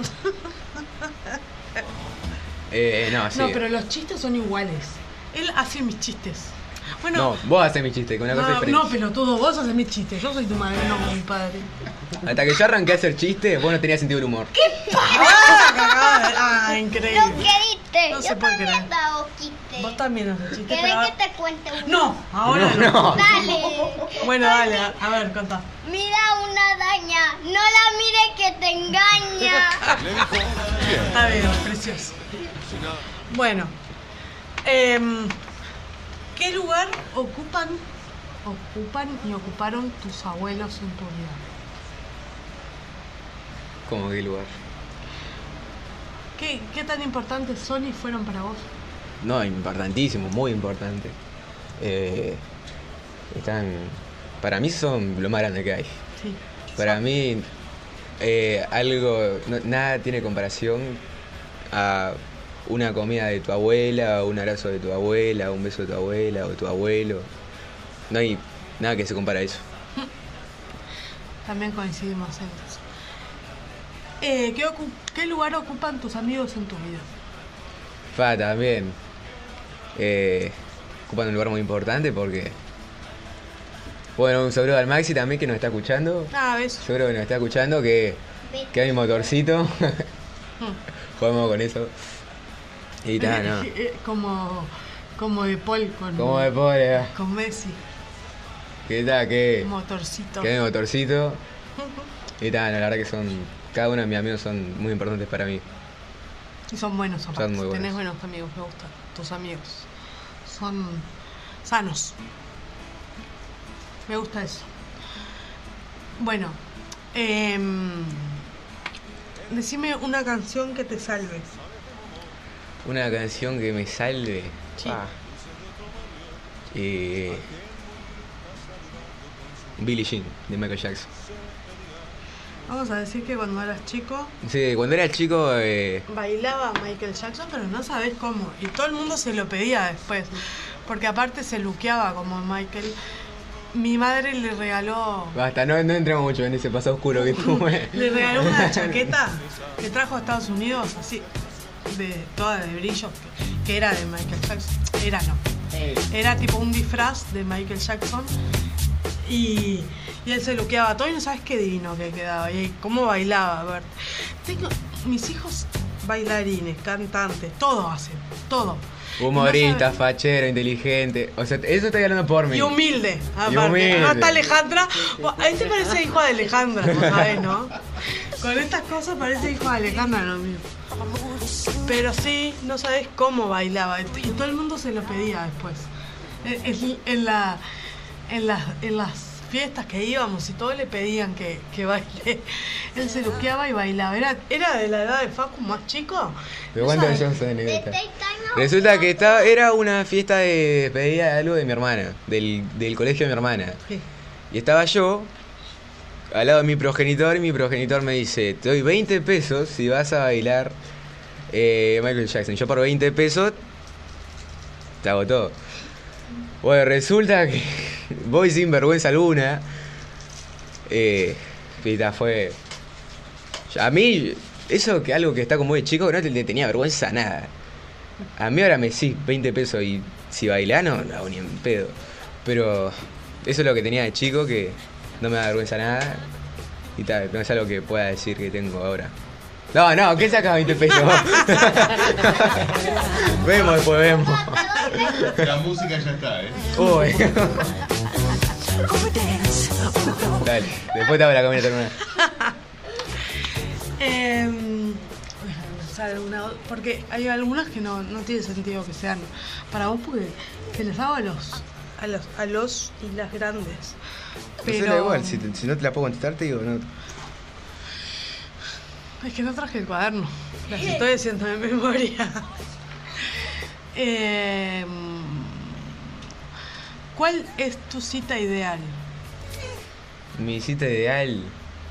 Sí. No, pero los chistes son iguales. Él hace mis chistes. Bueno, no, vos haces mi chiste, con una cosa diferente. No, pelotudo, vos haces mis chistes. Yo soy tu madre, no mi padre. Hasta que yo arranqué a hacer chistes, vos no tenías sentido del humor. ¿Qué pasa? Increíble. Lo queriste. No se yo puede creer. también hago chistes. Vos también haces chistes. ¿Querés que te cuente uno? No, ahora no. Dale. Bueno, dale, a ver, contá. Mira una araña, no la mires que te engaña. Está bien, precioso. Bueno, ¿qué lugar ocupan y ocuparon tus abuelos en tu vida? ¿Cómo qué lugar? ¿Qué tan importantes son y fueron para vos? No, importantísimo, muy importante. Para mí son lo más grande que hay. Sí. Para mí, Nada tiene comparación a una comida de tu abuela, un abrazo de tu abuela, un beso de tu abuela o de tu abuelo. No hay nada que se compara a eso. También coincidimos en eso. ¿Qué lugar ocupan tus amigos en tu vida? También. Ocupan un lugar muy importante porque... Bueno, un saludo al Maxi también que nos está escuchando. ¿Ves? Yo creo que nos está escuchando, que hay mi motorcito. Jugamos con eso. Y tal, ¿no? Como de Paul con Messi. ¿Qué tal? ¿Qué? Motorcito. Que hay mi motorcito. Y tal, la verdad que cada uno de mis amigos son muy importantes para mí. Y son buenos, aparte. Son muy buenos. Tenés buenos amigos, me gustan. Tus amigos son sanos. Me gusta eso. Bueno, decime una canción que te salve. Una canción que me salve. Sí. Billie Jean, de Michael Jackson. Vamos a decir que cuando eras chico... Sí, cuando era chico... bailaba Michael Jackson, pero no sabés cómo. Y todo el mundo se lo pedía después. Porque aparte se luqueaba como Michael. Mi madre le regaló... Basta, no entremos mucho en ese pasado oscuro que tuve. Le regaló una chaqueta que trajo a Estados Unidos, así, toda de brillo, que era de Michael Jackson. Era tipo un disfraz de Michael Jackson. Y él se luqueaba todo y no sabes qué divino que quedaba. Y cómo bailaba, a ver. Mis hijos bailarines, cantantes, todo hacen, todo. Humorista, fachero, inteligente. O sea, eso estoy hablando por mí. Y humilde, aparte. No está Alejandra. Ahí te parece hijo de Alejandra, ¿sabes, no? Con estas cosas parece hijo de Alejandra, no mío. Pero sí, no sabes cómo bailaba. Y todo el mundo se lo pedía después. En las fiestas que íbamos y todos le pedían que baile. Él se luqueaba y bailaba. Era de la edad de Facu, más chico. ¿De cuántos años son anécdota? Resulta que era una fiesta de despedida de algo de mi hermana, del colegio de mi hermana. Sí. Y estaba yo al lado de mi progenitor y mi progenitor me dice: te doy 20 pesos si vas a bailar Michael Jackson. Yo por 20 pesos te hago todo. Bueno, resulta que voy sin vergüenza alguna. Fue... A mí, eso que algo que está como de chico, no te tenía vergüenza nada. A mí ahora me decís 20 pesos y si bailás no hago ni en pedo. Pero eso es lo que tenía de chico, que no me da vergüenza nada. Y tal, no es algo que pueda decir que tengo ahora. No, ¿qué sacas 20 pesos? Vemos después, vemos. La música ya está, Uy. Dale, después te hago la comida terminada. Porque hay algunas que no tiene sentido que sean para vos, porque se les hago a los y las grandes. Pero no, igual, si no te la puedo contestar, te digo, no. Es que no traje el cuaderno, las estoy haciendo de memoria. ¿Cuál es tu cita ideal? Mi cita ideal...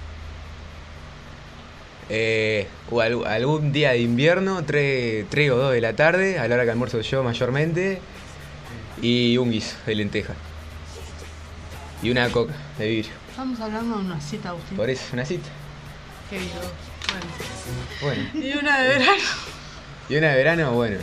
algún día de invierno, 3 o 2 de la tarde, a la hora que almuerzo yo mayormente, y un guiso de lenteja. Y una coca de vidrio. Estamos hablando de una cita, Agustín. Por eso, una cita. Qué bien. Bueno. ¿Y una de verano? Y una de verano, bueno.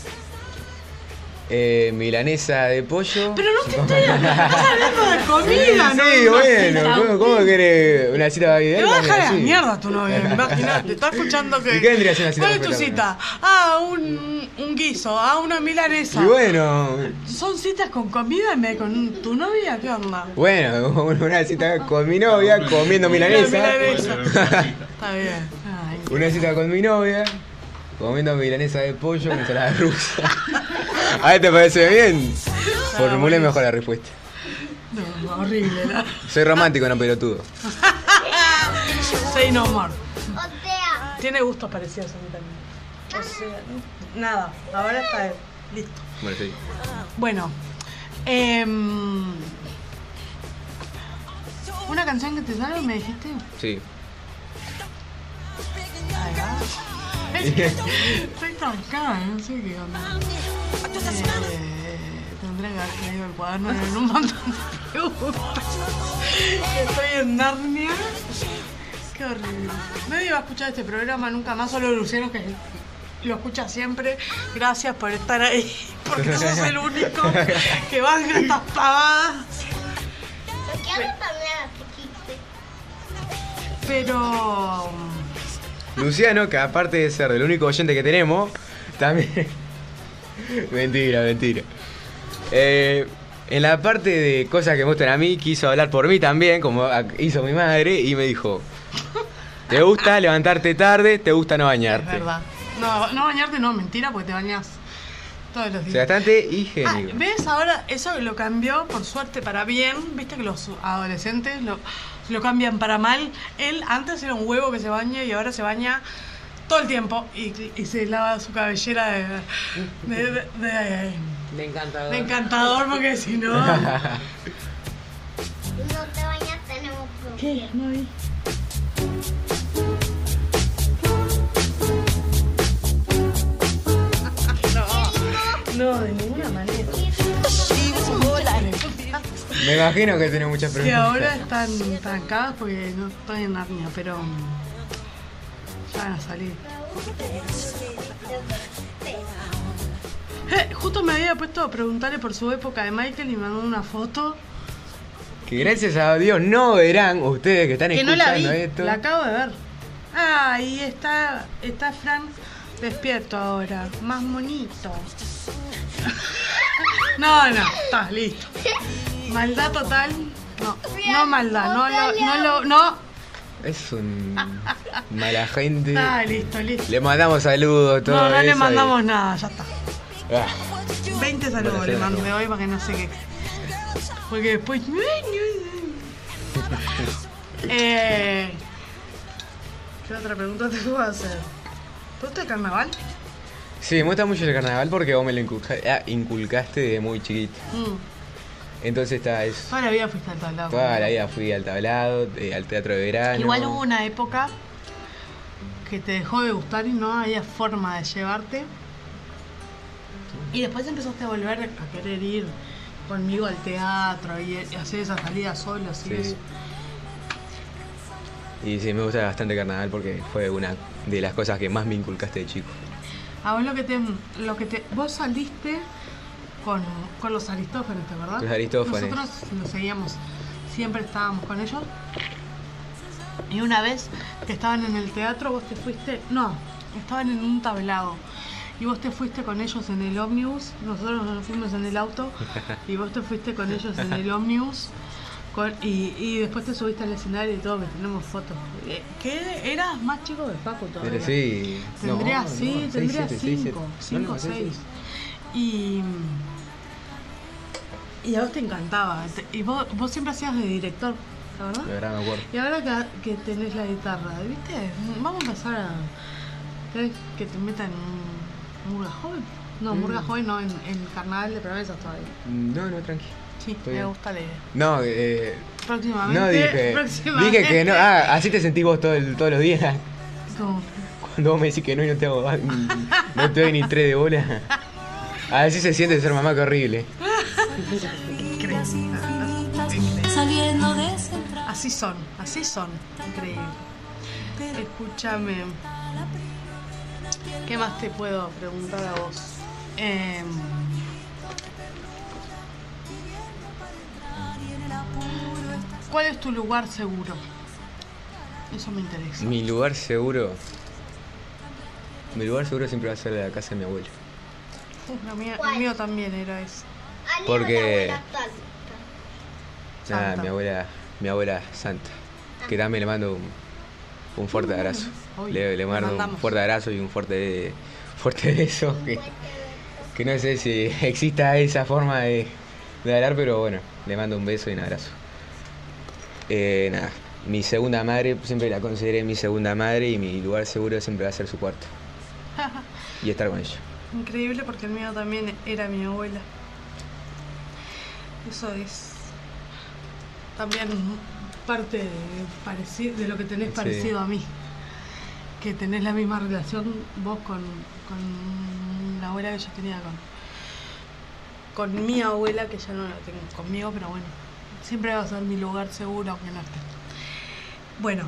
Milanesa de pollo. Pero no te estoy hablando de comida, ¿no? Sí, bueno, ¿cómo querés una cita ideal? Te va a dejar a la mierda tu novia, imagínate. Está escuchando que... ¿Y qué vendría a ser una cita? ¿Cuál es tu cita? Un guiso, una milanesa. Y bueno... ¿Son citas con comida en vez de con tu novia? ¿Qué onda? Bueno, una cita con mi novia comiendo milanesa. Está bien. Ay, una cita con mi novia comiendo milanesa de pollo con ensalada rusa. ¿A ver, te parece bien? Formule mejor la respuesta. No, horrible, ¿no? Soy romántico, no pelotudo. Say no more. Tiene gustos parecidos a mí también. O sea, nada, ahora está listo. Bueno, sí. Bueno, ¿una canción que te salve me dijiste? Sí. Estoy trancada, no sé qué onda. Tendré que haber leído el cuaderno en un montón de preguntas. Estoy en Narnia. Qué horrible. Nadie va a escuchar este programa nunca más, solo Luciano, que lo escucha siempre. Gracias por estar ahí, porque no sos el único que banca estas pavadas. Pero Luciano, que aparte de ser el único oyente que tenemos, también... mentira. En la parte de cosas que me gustan a mí, quiso hablar por mí también, como hizo mi madre, y me dijo: ¿te gusta levantarte tarde? ¿Te gusta no bañarte? Es verdad. No bañarte no, mentira, porque te bañas todos los días. O sea, bastante higiénico. ¿Ves? Ahora eso lo cambió, por suerte, para bien. Viste que los adolescentes lo cambian para mal. Él antes era un huevo que se baña y ahora se baña todo el tiempo y se lava su cabellera de encantador. De encantador, porque si no... No te bañas, tenemos problemas. ¿Qué? No vi. No, de ninguna manera. Me imagino que tiene muchas preguntas. Que ahora están trancadas porque no estoy en Narnia, pero ya van a salir. Justo me había puesto a preguntarle por su época de Michael y me mandó una foto. Que gracias a Dios no verán ustedes que están Que no escuchando la vi, esto. la acabo de ver. Ah, y está Fran despierto ahora, más bonito. No, está listo. Maldad total. No maldad, no. Es un mala gente. Ah, listo. Le mandamos saludos, todo No eso le mandamos nada, ya está. Ah. 20 saludos le mando de hoy para que no sé qué. Porque después... ¿Qué otra pregunta te puedo hacer? ¿Te gusta el carnaval? Sí, me gusta mucho el carnaval porque vos me lo inculcaste de muy chiquito. Entonces está eso. Toda la vida fuiste al tablado. Toda la vida fui al tablado, al teatro de verano. Igual hubo una época que te dejó de gustar y no había forma de llevarte. Y después empezaste a volver a querer ir conmigo al teatro y hacer esa salida solo, así. Sí. Y sí, me gusta bastante el carnaval porque fue una de las cosas que más me inculcaste de chico. A vos vos saliste con los Aristófanes, ¿verdad? Los Aristófanes. Nosotros los seguíamos, siempre estábamos con ellos. Y una vez que estaban en el teatro, vos te fuiste... No, estaban en un tablado. Y vos te fuiste con ellos en el ómnibus. Nosotros nos fuimos en el auto. Y vos te fuiste con ellos en el ómnibus. Y después te subiste al escenario y todo, que tenemos fotos. ¿Qué? ¿Eras más chico que Paco todavía? Pero sí. Tendría 5 o 6. Y a vos te encantaba. Y vos siempre hacías de director, ¿la verdad? De verdad me acuerdo. Y ahora que tenés la guitarra, ¿viste? Vamos a empezar a... ¿Querés que te metan en Murga Joven? No, Murga Joven no, en el carnaval de promesas todavía. No, tranqui. Sí, me gusta la idea. No, próximamente. No dije que no. Ah, así te sentís vos todos los días. ¿Cómo? Cuando vos me decís que no y no te doy ni 3 de bola. Así se siente ser mamá, que horrible. Así son, increíble. Escúchame, ¿qué más te puedo preguntar a vos? ¿Cuál es tu lugar seguro? Eso me interesa. Mi lugar seguro siempre va a ser la casa de mi abuelo. El mío también era eso. Porque mi abuela Santa, que también le mando un fuerte abrazo. Le mando un fuerte abrazo y un fuerte beso, que no sé si exista esa forma de hablar, pero bueno, le mando un beso y un abrazo. Mi segunda madre, siempre la consideré mi segunda madre, y mi lugar seguro siempre va a ser su cuarto y estar con ella. Increíble, porque el mío también era mi abuela. Eso es también parte de lo que tenés parecido a mí. que tenés la misma relación vos con la abuela que yo tenía con mi abuela, que ya no la tengo conmigo, pero bueno, siempre va a ser mi lugar seguro aunque no esté. Bueno,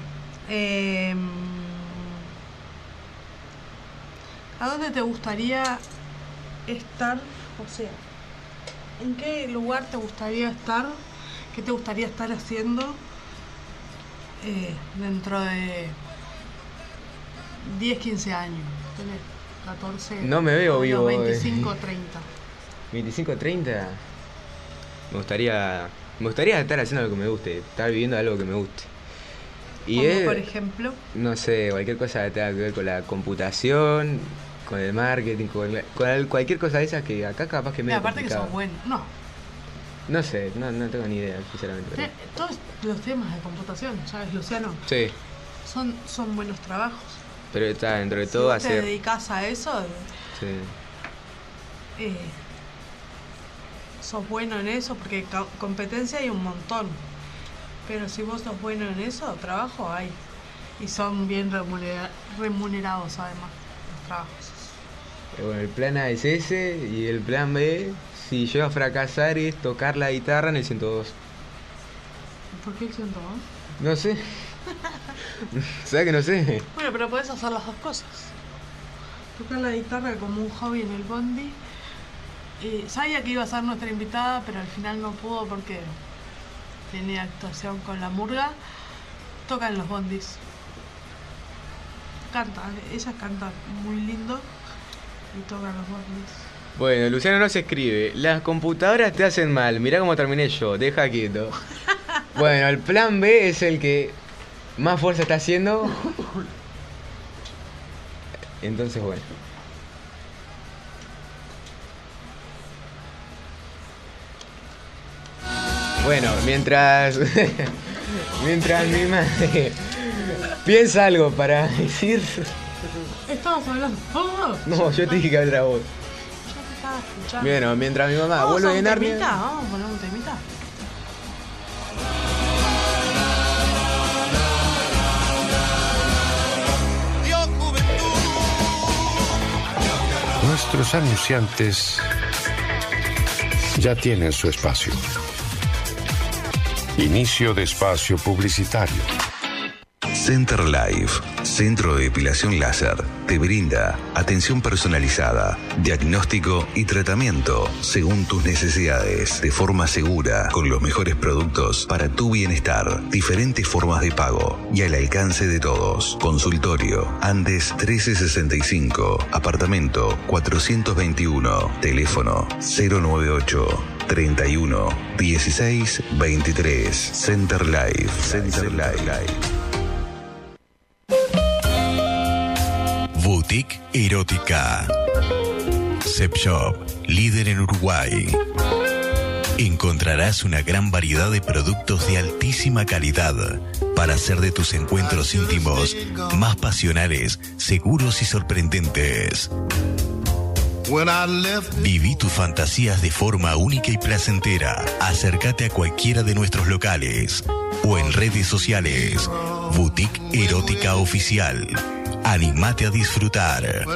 ¿a dónde te gustaría estar? O sea, ¿en qué lugar te gustaría estar? ¿Qué te gustaría estar haciendo dentro de 10, 15 años? ¿Tenés 14? No me veo vivo. 25, 30. 25, 30. Me gustaría estar haciendo algo que me guste, estar viviendo algo que me guste. Y ¿Cómo, por ejemplo? No sé, cualquier cosa que tenga que ver con la computación, con el marketing, con cualquier cosa de esas que acá capaz que me aparte complicado. Que sos bueno, no sé, no tengo ni idea, sinceramente. Todos los temas de computación, ¿sabes, Luciano? Sí. Son buenos trabajos. Pero está dentro de todo hacer. Si te dedicas a eso, sí. Sos bueno en eso, porque competencia hay un montón. Pero si vos sos bueno en eso, trabajo hay. Y son bien remunerados además los trabajos. Bueno, el plan A es ese, y el plan B, si llego a fracasar, es tocar la guitarra en el 102. ¿Por qué el 102? No sé. ¿Sabes que no sé? Bueno, pero podés hacer las dos cosas. Tocar la guitarra como un hobby en el bondi. Sabía que iba a ser nuestra invitada, pero al final no pudo porque tenía actuación con la murga. Toca en los bondis. Ella canta muy lindo y toca en los bondis. Bueno, Luciano no se escribe. Las computadoras te hacen mal. Mirá cómo terminé yo. Deja quieto. Bueno, el plan B es el que más fuerza está haciendo. Entonces, bueno. Bueno, mientras mi madre piensa algo para decir. ¿Estabas hablando todo? No, yo te dije que hablara vos. Yo te estaba escuchando. Bueno, mientras mi mamá vuelve de Narnia. Vamos a poner un temita. Nuestros anunciantes ya tienen su espacio. Inicio de espacio publicitario. Center Life, centro de depilación láser, te brinda atención personalizada, diagnóstico y tratamiento según tus necesidades, de forma segura, con los mejores productos para tu bienestar, diferentes formas de pago y al alcance de todos. Consultorio Andes 1365, apartamento 421, teléfono 098 31 16 23. Center Life. Center Life. Boutique Erótica. Sex Shop, líder en Uruguay. Encontrarás una gran variedad de productos de altísima calidad para hacer de tus encuentros íntimos más pasionales, seguros y sorprendentes. Viví tus fantasías de forma única y placentera. Acércate a cualquiera de nuestros locales o en redes sociales. Boutique Erótica Oficial. Animate a disfrutar.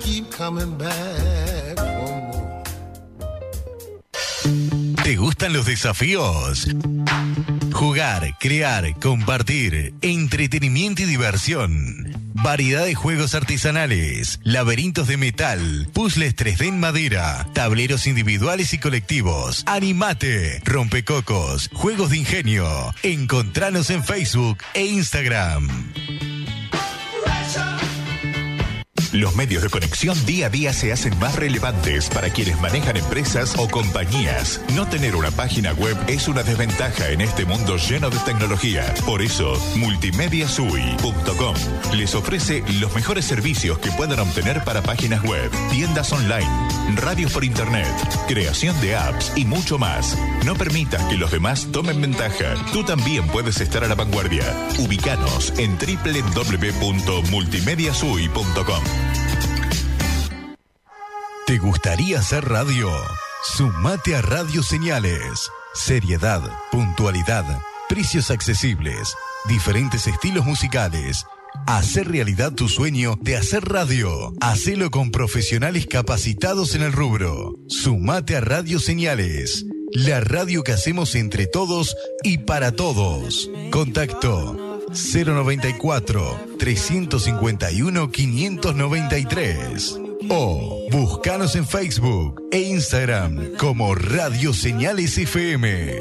¿Te gustan los desafíos? Jugar, crear, compartir, entretenimiento y diversión. Variedad de juegos artesanales, laberintos de metal, puzzles 3D en madera, tableros individuales y colectivos. Animate, rompecocos, juegos de ingenio. Encontranos en Facebook e Instagram. Los medios de conexión día a día se hacen más relevantes para quienes manejan empresas o compañías. No tener una página web es una desventaja en este mundo lleno de tecnología. Por eso, multimediasui.com les ofrece los mejores servicios que puedan obtener para páginas web, tiendas online, radios por internet, creación de apps y mucho más. No permitas que los demás tomen ventaja. Tú también puedes estar a la vanguardia. Ubícanos en www.multimediasui.com. ¿Te gustaría hacer radio? Sumate a Radio Señales. Seriedad, puntualidad, precios accesibles, diferentes estilos musicales, Hacer realidad tu sueño de hacer radio. Hacelo con profesionales capacitados en el rubro. Sumate a Radio Señales, la radio que hacemos entre todos y para todos. Contacto 094-351-593 o búscanos en Facebook e Instagram como Radio Señales FM.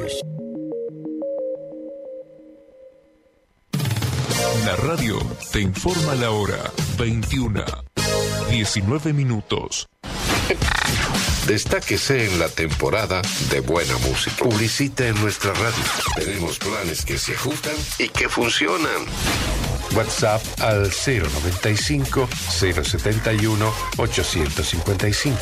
La radio te informa la hora. 21:19 minutos. Destáquese en la temporada de buena música. Publicite en nuestra radio. Tenemos planes que se ajustan y que funcionan. WhatsApp al 095-071-855.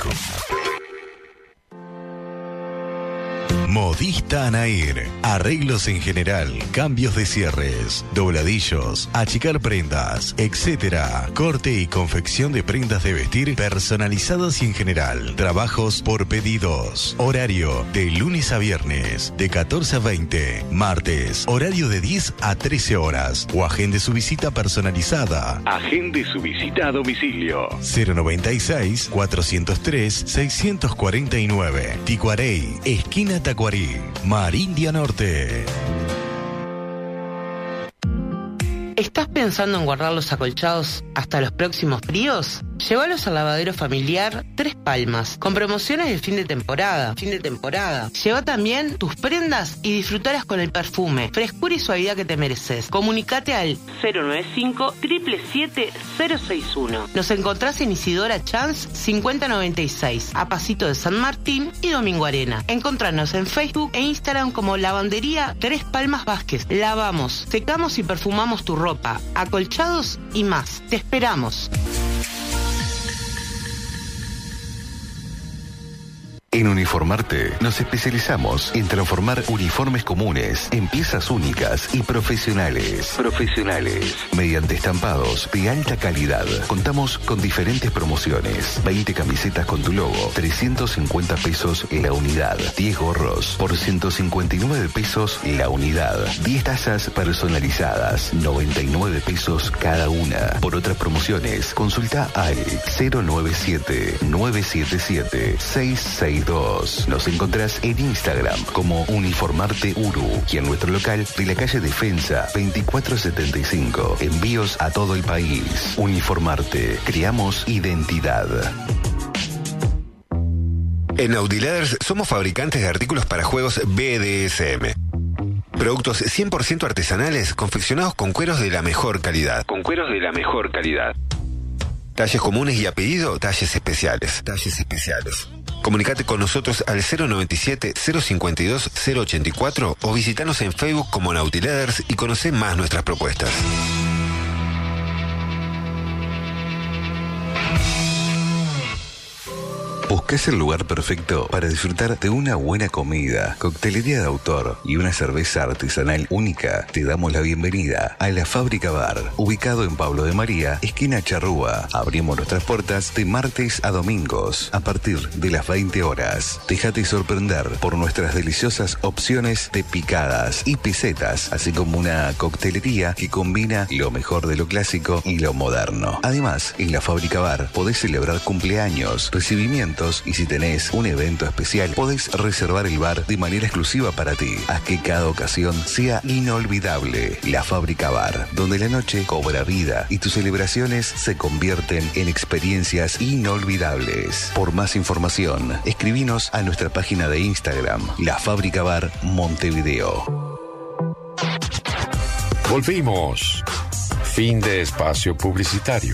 Modista Anair. Arreglos en general, cambios de cierres, dobladillos, achicar prendas, etc. Corte y confección de prendas de vestir personalizadas y en general. Trabajos por pedidos. Horario de lunes a viernes, de 14 a 20. Martes, horario de 10 a 13 horas. O agende su visita personalizada. Agende su visita a domicilio. 096-403-649. Ticuarey, esquina Tacuarí, Mar India Norte. ¿Estás pensando en guardar los acolchados hasta los próximos fríos? Llévalos al lavadero familiar Tres Palmas, con promociones de fin de temporada. Lleva también tus prendas y disfrutalas con el perfume, frescura y suavidad que te mereces. Comunicate al 095-777-061. Nos encontrás en Isidora Chance 5096, a pasito de San Martín y Domingo Arena. Encontranos en Facebook e Instagram como Lavandería Tres Palmas Vázquez. Lavamos, secamos y perfumamos tu ropa, acolchados y más. Te esperamos. En Uniformarte nos especializamos en transformar uniformes comunes en piezas únicas y profesionales. Mediante estampados de alta calidad. Contamos con diferentes promociones. 20 camisetas con tu logo, 350 pesos la unidad. 10 gorros por 159 pesos la unidad. 10 tazas personalizadas, 99 pesos cada una. Por otras promociones, consulta al 097-977-662. Nos encontrás en Instagram como Uniformarte Uru y en nuestro local de la calle Defensa 2475. Envíos a todo el país. Uniformarte. Creamos identidad. En Audileathers somos fabricantes de artículos para juegos BDSM. Productos 100% artesanales confeccionados con cueros de la mejor calidad. Talles comunes y a pedido, talles especiales. Comunicate con nosotros al 097-052-084 o visitanos en Facebook como Nautileathers y conocé más nuestras propuestas. ¿Buscas el lugar perfecto para disfrutar de una buena comida, coctelería de autor y una cerveza artesanal única? Te damos la bienvenida a La Fábrica Bar, ubicado en Pablo de María, esquina Charrúa. Abrimos nuestras puertas de martes a domingos a partir de las 20 horas. Déjate sorprender por nuestras deliciosas opciones de picadas y pesetas, así como una coctelería que combina lo mejor de lo clásico y lo moderno. Además, en La Fábrica Bar podés celebrar cumpleaños, recibimientos y si tenés un evento especial, podés reservar el bar de manera exclusiva para ti. Haz que cada ocasión sea inolvidable. La Fábrica Bar, donde la noche cobra vida y tus celebraciones se convierten en experiencias inolvidables. Por más información, escribinos a nuestra página de Instagram, La Fábrica Bar Montevideo. Volvimos. Fin de espacio publicitario.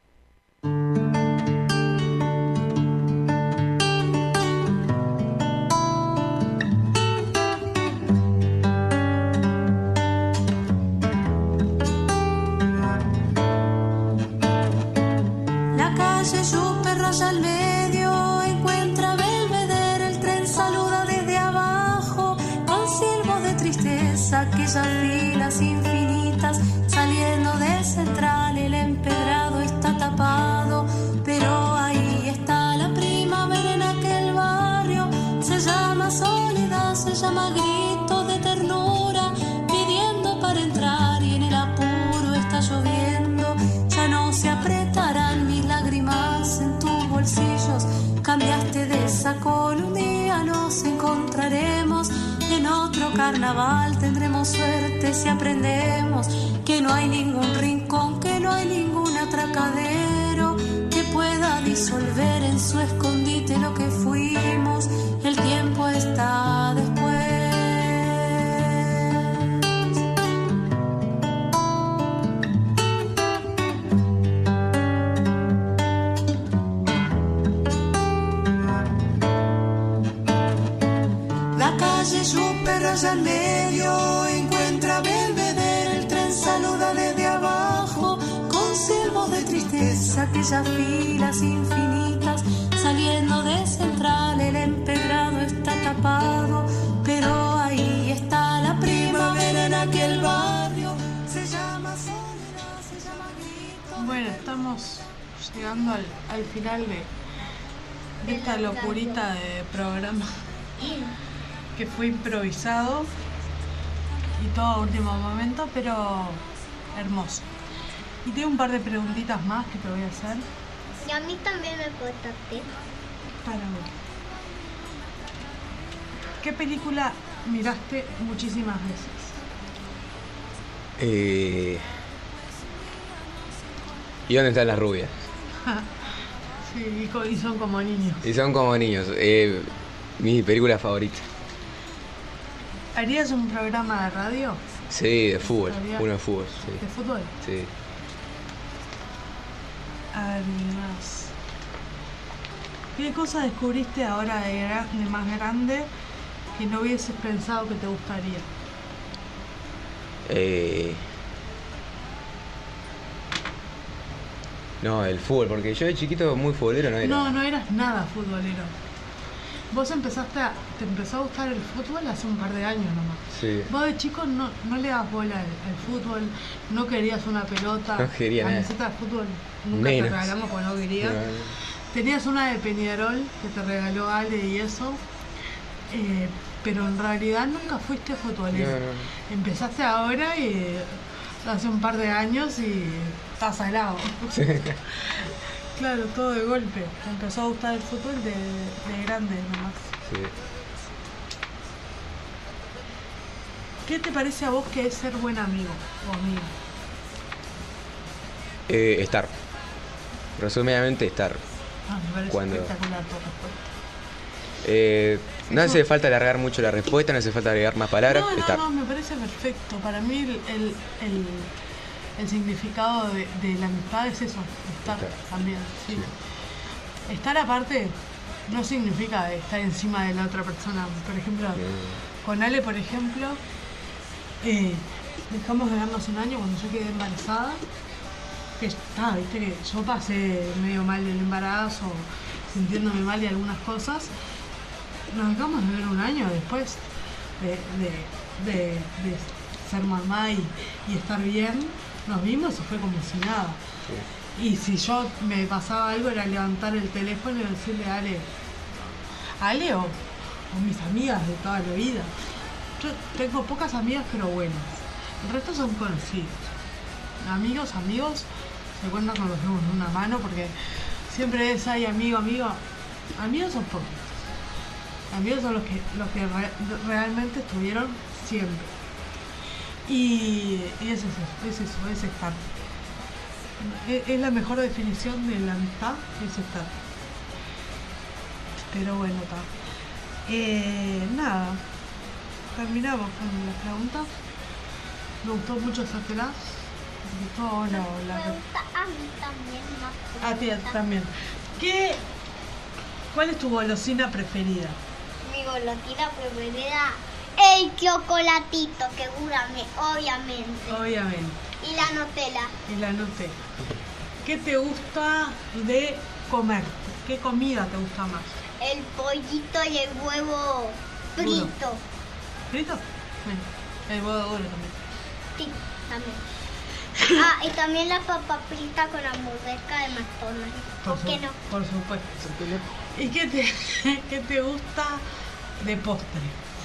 Aquellas filas infinitas saliendo del central, el empedrado está tapado, pero ahí está la primavera en aquel barrio. Se llama soledad, se llama grito de ternura, pidiendo para entrar y en el apuro está lloviendo. carnaval tendremos suerte si aprendemos que no hay ningún rincón, que no hay ningún atracadero que pueda disolver en su escondite lo que fuimos. El tiempo está después. La calle Super allá en medio encuentra Belvedere, el tren saluda desde abajo con silbos de tristeza, aquellas filas infinitas saliendo de Central, el empedrado está tapado, pero ahí está la primavera en aquel barrio, se llama soledad, se llama grito. Bueno, estamos llegando al final de esta locurita de programa que fue improvisado y todo a último momento, pero hermoso. Y tengo un par de preguntitas más que te voy a hacer. Y a mí también me cuesta para vos. ¿Qué película miraste muchísimas veces? ¿Y dónde están las rubias? Sí, y son como niños. Y son como niños. Mi película favorita. ¿Harías un programa de radio? Sí, de fútbol. Uno de fútbol, sí. ¿De fútbol? Sí. A ver, más. ¿Qué cosa descubriste ahora de más grande que no hubieses pensado que te gustaría? No, el fútbol, porque yo de chiquito muy futbolero no era. No eras nada futbolero. Vos te empezó a gustar el fútbol hace un par de años nomás. Sí. Vos de chico no le das bola al fútbol, no querías una pelota, no quería camiseta nada. De fútbol, nunca te regalamos porque no querías. No. Tenías una de Peñarol que te regaló Ale y eso, pero en realidad nunca fuiste futbolero. No. Empezaste ahora y hace un par de años y estás salado. Sí. Claro, todo de golpe. Te empezó a gustar el fútbol de grande nomás. Sí. ¿Qué te parece a vos que es ser buen amigo o amiga? Estar. Resumidamente, estar. Me parece espectacular tu respuesta. No hace falta alargar mucho la respuesta, no hace falta agregar más palabras. No, me parece perfecto. Para mí el significado de la amistad es eso, estar también. Sí. Sí. Estar aparte no significa estar encima de la otra persona. Por ejemplo, con Ale, por ejemplo, dejamos de vernos un año cuando yo quedé embarazada. Viste que yo pasé medio mal el embarazo, sintiéndome mal y algunas cosas. Nos dejamos de ver un año después de ser mamá y estar bien. Nos vimos y fue como si nada. Sí. Y si yo me pasaba algo era levantar el teléfono y decirle a Ale o mis amigas de toda la vida. Yo tengo pocas amigas pero buenas. El resto son conocidos. Amigos, se cuentan con los dedos en una mano porque siempre hay amigo. Amigos son pocos. Amigos son los que realmente estuvieron siempre. Y es eso, es estar. Es la mejor definición de la amistad, es estar. Pero bueno, nada. Terminamos con las preguntas. Me gustó mucho hacértelas. Me gustó Me gusta a mí también más. A ti también. ¿Cuál es tu golosina preferida? Mi golosina preferida, el chocolatito que gurame, obviamente. Y la Nutella. ¿Qué te gusta de comer? ¿Qué comida te gusta más? El pollito y el huevo frito. ¿Duro? ¿Frito? Bueno, el huevo duro también. Sí, también. Y también la papa frita con hamburguesa de McDonald's. ¿Por qué no? Por supuesto. ¿Y qué te gusta de postre?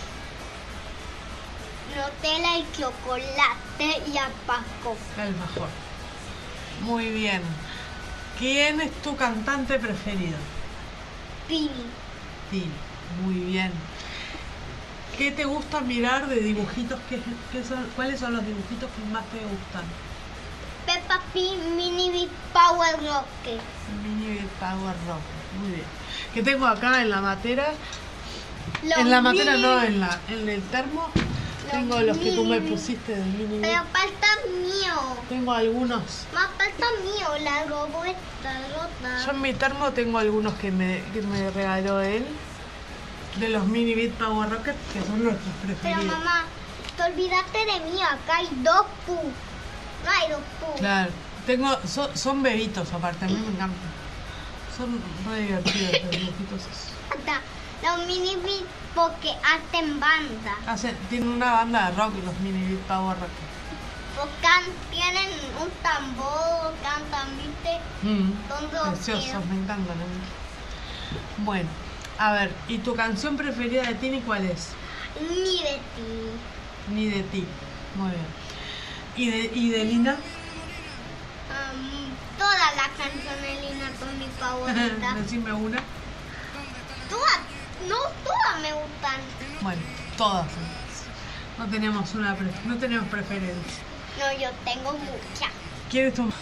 Nutella y chocolate y alfajor. Alfajor. Muy bien. ¿Quién es tu cantante preferido? Tini. Muy bien. ¿Qué te gusta mirar de dibujitos? ¿Cuáles son los dibujitos que más te gustan? Peppa Pig, Mini Big Power Rocket. Mini Big Power Rocket, muy bien. ¿Qué tengo acá en la matera? Los en la matera mini- no, en el termo. Tengo los que tú me pusiste del Mini Big. Pero falta mío. Tengo algunos. Más falta mío, la robo está rota. Yo en mi termo tengo algunos que me regaló él. De los Mini Big Power Rocket, que son nuestros Pero preferidos. mamá, te olvidaste de mí, acá hay 2 Pooh. No hay 2 Pooh. Claro, son bebitos aparte, a mí me encantan. Son muy divertidos los dibujitos. Hasta los Mini Big porque hacen banda. Tienen una banda de rock los Mini Big Power Rocket. Porque tienen un tambor, cantan, ¿viste? Son Preciosos, me encantan a mí. Bueno, a ver, ¿y tu canción preferida de Tini cuál es? Ni de ti. Ni de ti, muy bien. ¿Y de Lina? Todas las canciones de Lina son mis favoritas. Decime una. Todas me gustan. Bueno, todas. No tenemos preferencia. No, yo tengo muchas. ¿Quieres tomar?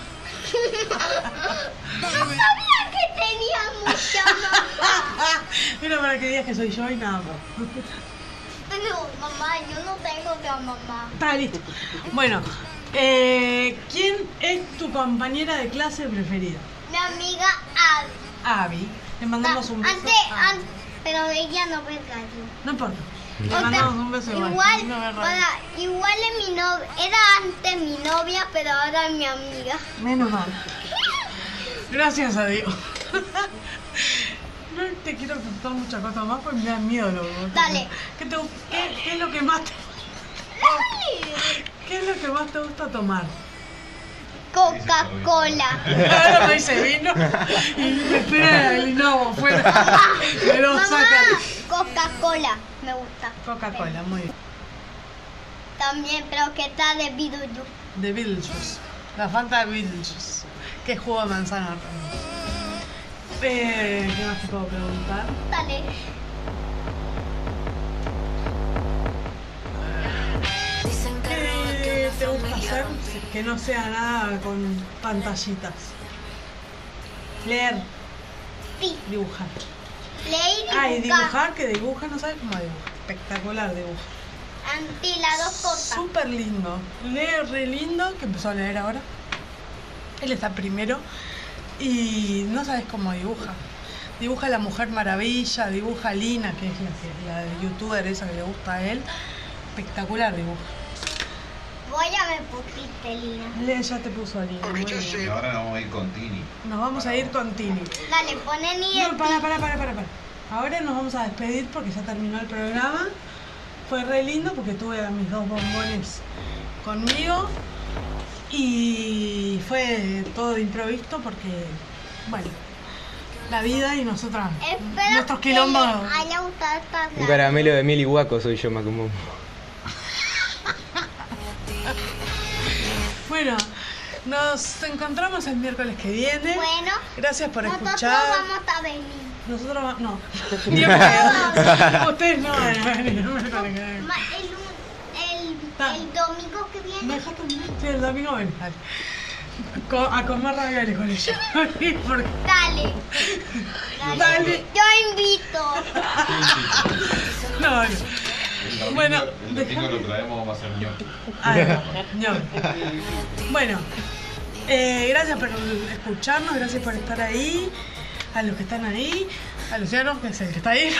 No sabía que tenía muchas, mamá. Era para que digas que soy yo y nada más. Pero mamá, yo no tengo otra mamá. Está listo. Bueno, ¿quién es tu compañera de clase preferida? Mi amiga Abby. Abby. Le mandamos un beso. Pero ella no ve radio. No importa. Le O sea, mandamos un beso igual. Igual es mi novia. Era antes mi novia, pero ahora es mi amiga. Menos mal. Gracias a Dios. No te quiero contar muchas cosas más porque me da miedo lo que vos Dale. ¿Qué es lo que más te... ¿Qué es lo que más te gusta tomar? Coca-Cola. Ahora me dice vino y me espera el hinojo afuera. Me lo Mamá, sacan. Coca-Cola me gusta. Coca-Cola, muy bien. También, pero que está de Beetlejuice. De Beetlejuice. La Fanta de Beetlejuice. Que es jugo de manzana también. ¿Qué más te puedo preguntar? Dale. ¿Qué te gusta hacer que no sea nada con pantallitas? Leer. Sí. Dibujar. Leer y dibujar. Y dibujar, que dibuja, no sabes cómo dibuja. Espectacular dibujo. Anti las dos cosas. Súper lindo. Lee re lindo, que empezó a leer ahora. Él está primero. Y no sabes cómo dibuja. Dibuja a la Mujer Maravilla, dibuja a Lina, que es la youtuber esa que le gusta a él. Espectacular dibujo. Vos ya me pusiste, Lina. Ya te puso a Lina. Y ahora nos vamos a ir con Tini. Nos vamos a ir con Tini. Dale, poné ni No, para. Ahora nos vamos a despedir porque ya terminó el programa. Fue re lindo porque tuve a mis 2 bombones conmigo. Y fue todo de improviso porque, bueno, la vida y nosotras, nuestros quilombos. haya gustado esta Un caramelo de miel y guaco soy yo, Macumbo. Bueno, nos encontramos el miércoles que viene. Bueno, gracias por escuchar. Nosotros vamos a venir. Nosotros no. Ni creo. Ustedes no van a venir el miércoles que viene. El domingo que viene. ¿Me dejaste terminar? Sí, el domingo ven. A comer ravioles con ella. Dale. Dale. Yo invito. No. Bueno, el domingo lo traemos, vamos a hacer ñoqui. Bueno, gracias por escucharnos, gracias por estar ahí, a los que están ahí, a Luciano, que es el que está ahí,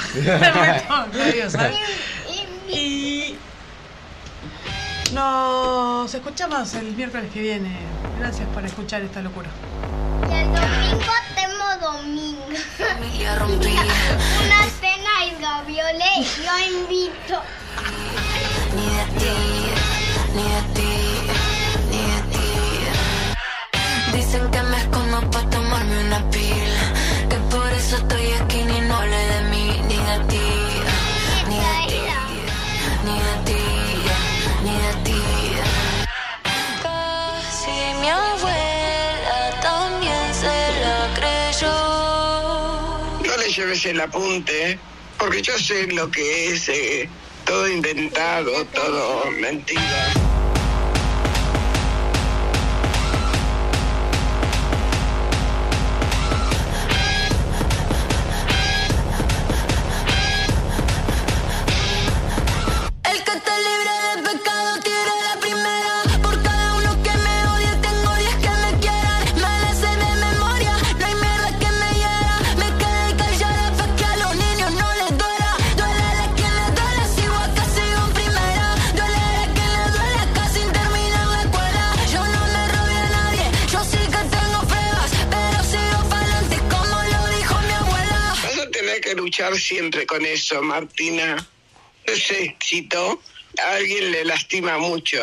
y nos escuchamos el miércoles que viene. Gracias por escuchar esta locura. Y el domingo tenemos domingo. Una cena y ravioles, yo invito. Ni de ti, ni de ti, ni de ti. Dicen que me escondo pa' tomarme una pila, que por eso estoy aquí ni no hable de mí. Ni de ti, ni de ti, ni de ti, ni de ti. Casi mi abuela también se la creyó. No le lleves el apunte, porque yo sé lo que es todo inventado, todo mentira. El que esté libre de pecado tire la primera. Por cada uno que me odie tengo 10 que me quieran. Me la sé de memoria, no hay mierda que me hiera. Me quedé callada pa' que a los niños no les duela. Duele a quien le duela, sigo acá, sigo en primera. Duele a quien le duela, acá sin terminar la escuela. Yo no me robé a nadie, yo sí que tengo pruebas, pero sigo pa'lante como lo dijo mi abuela. Vas a tener que luchar siempre con eso, Martina. Ese éxito a alguien le lastima mucho.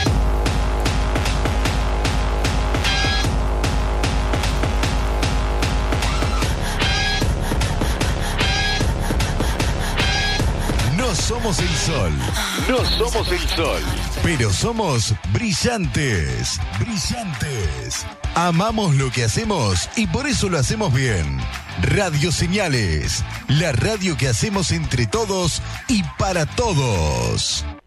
No somos el sol. No somos el sol. Pero somos brillantes. Brillantes. Amamos lo que hacemos y por eso lo hacemos bien. Radio Señales. La radio que hacemos entre todos y para todos.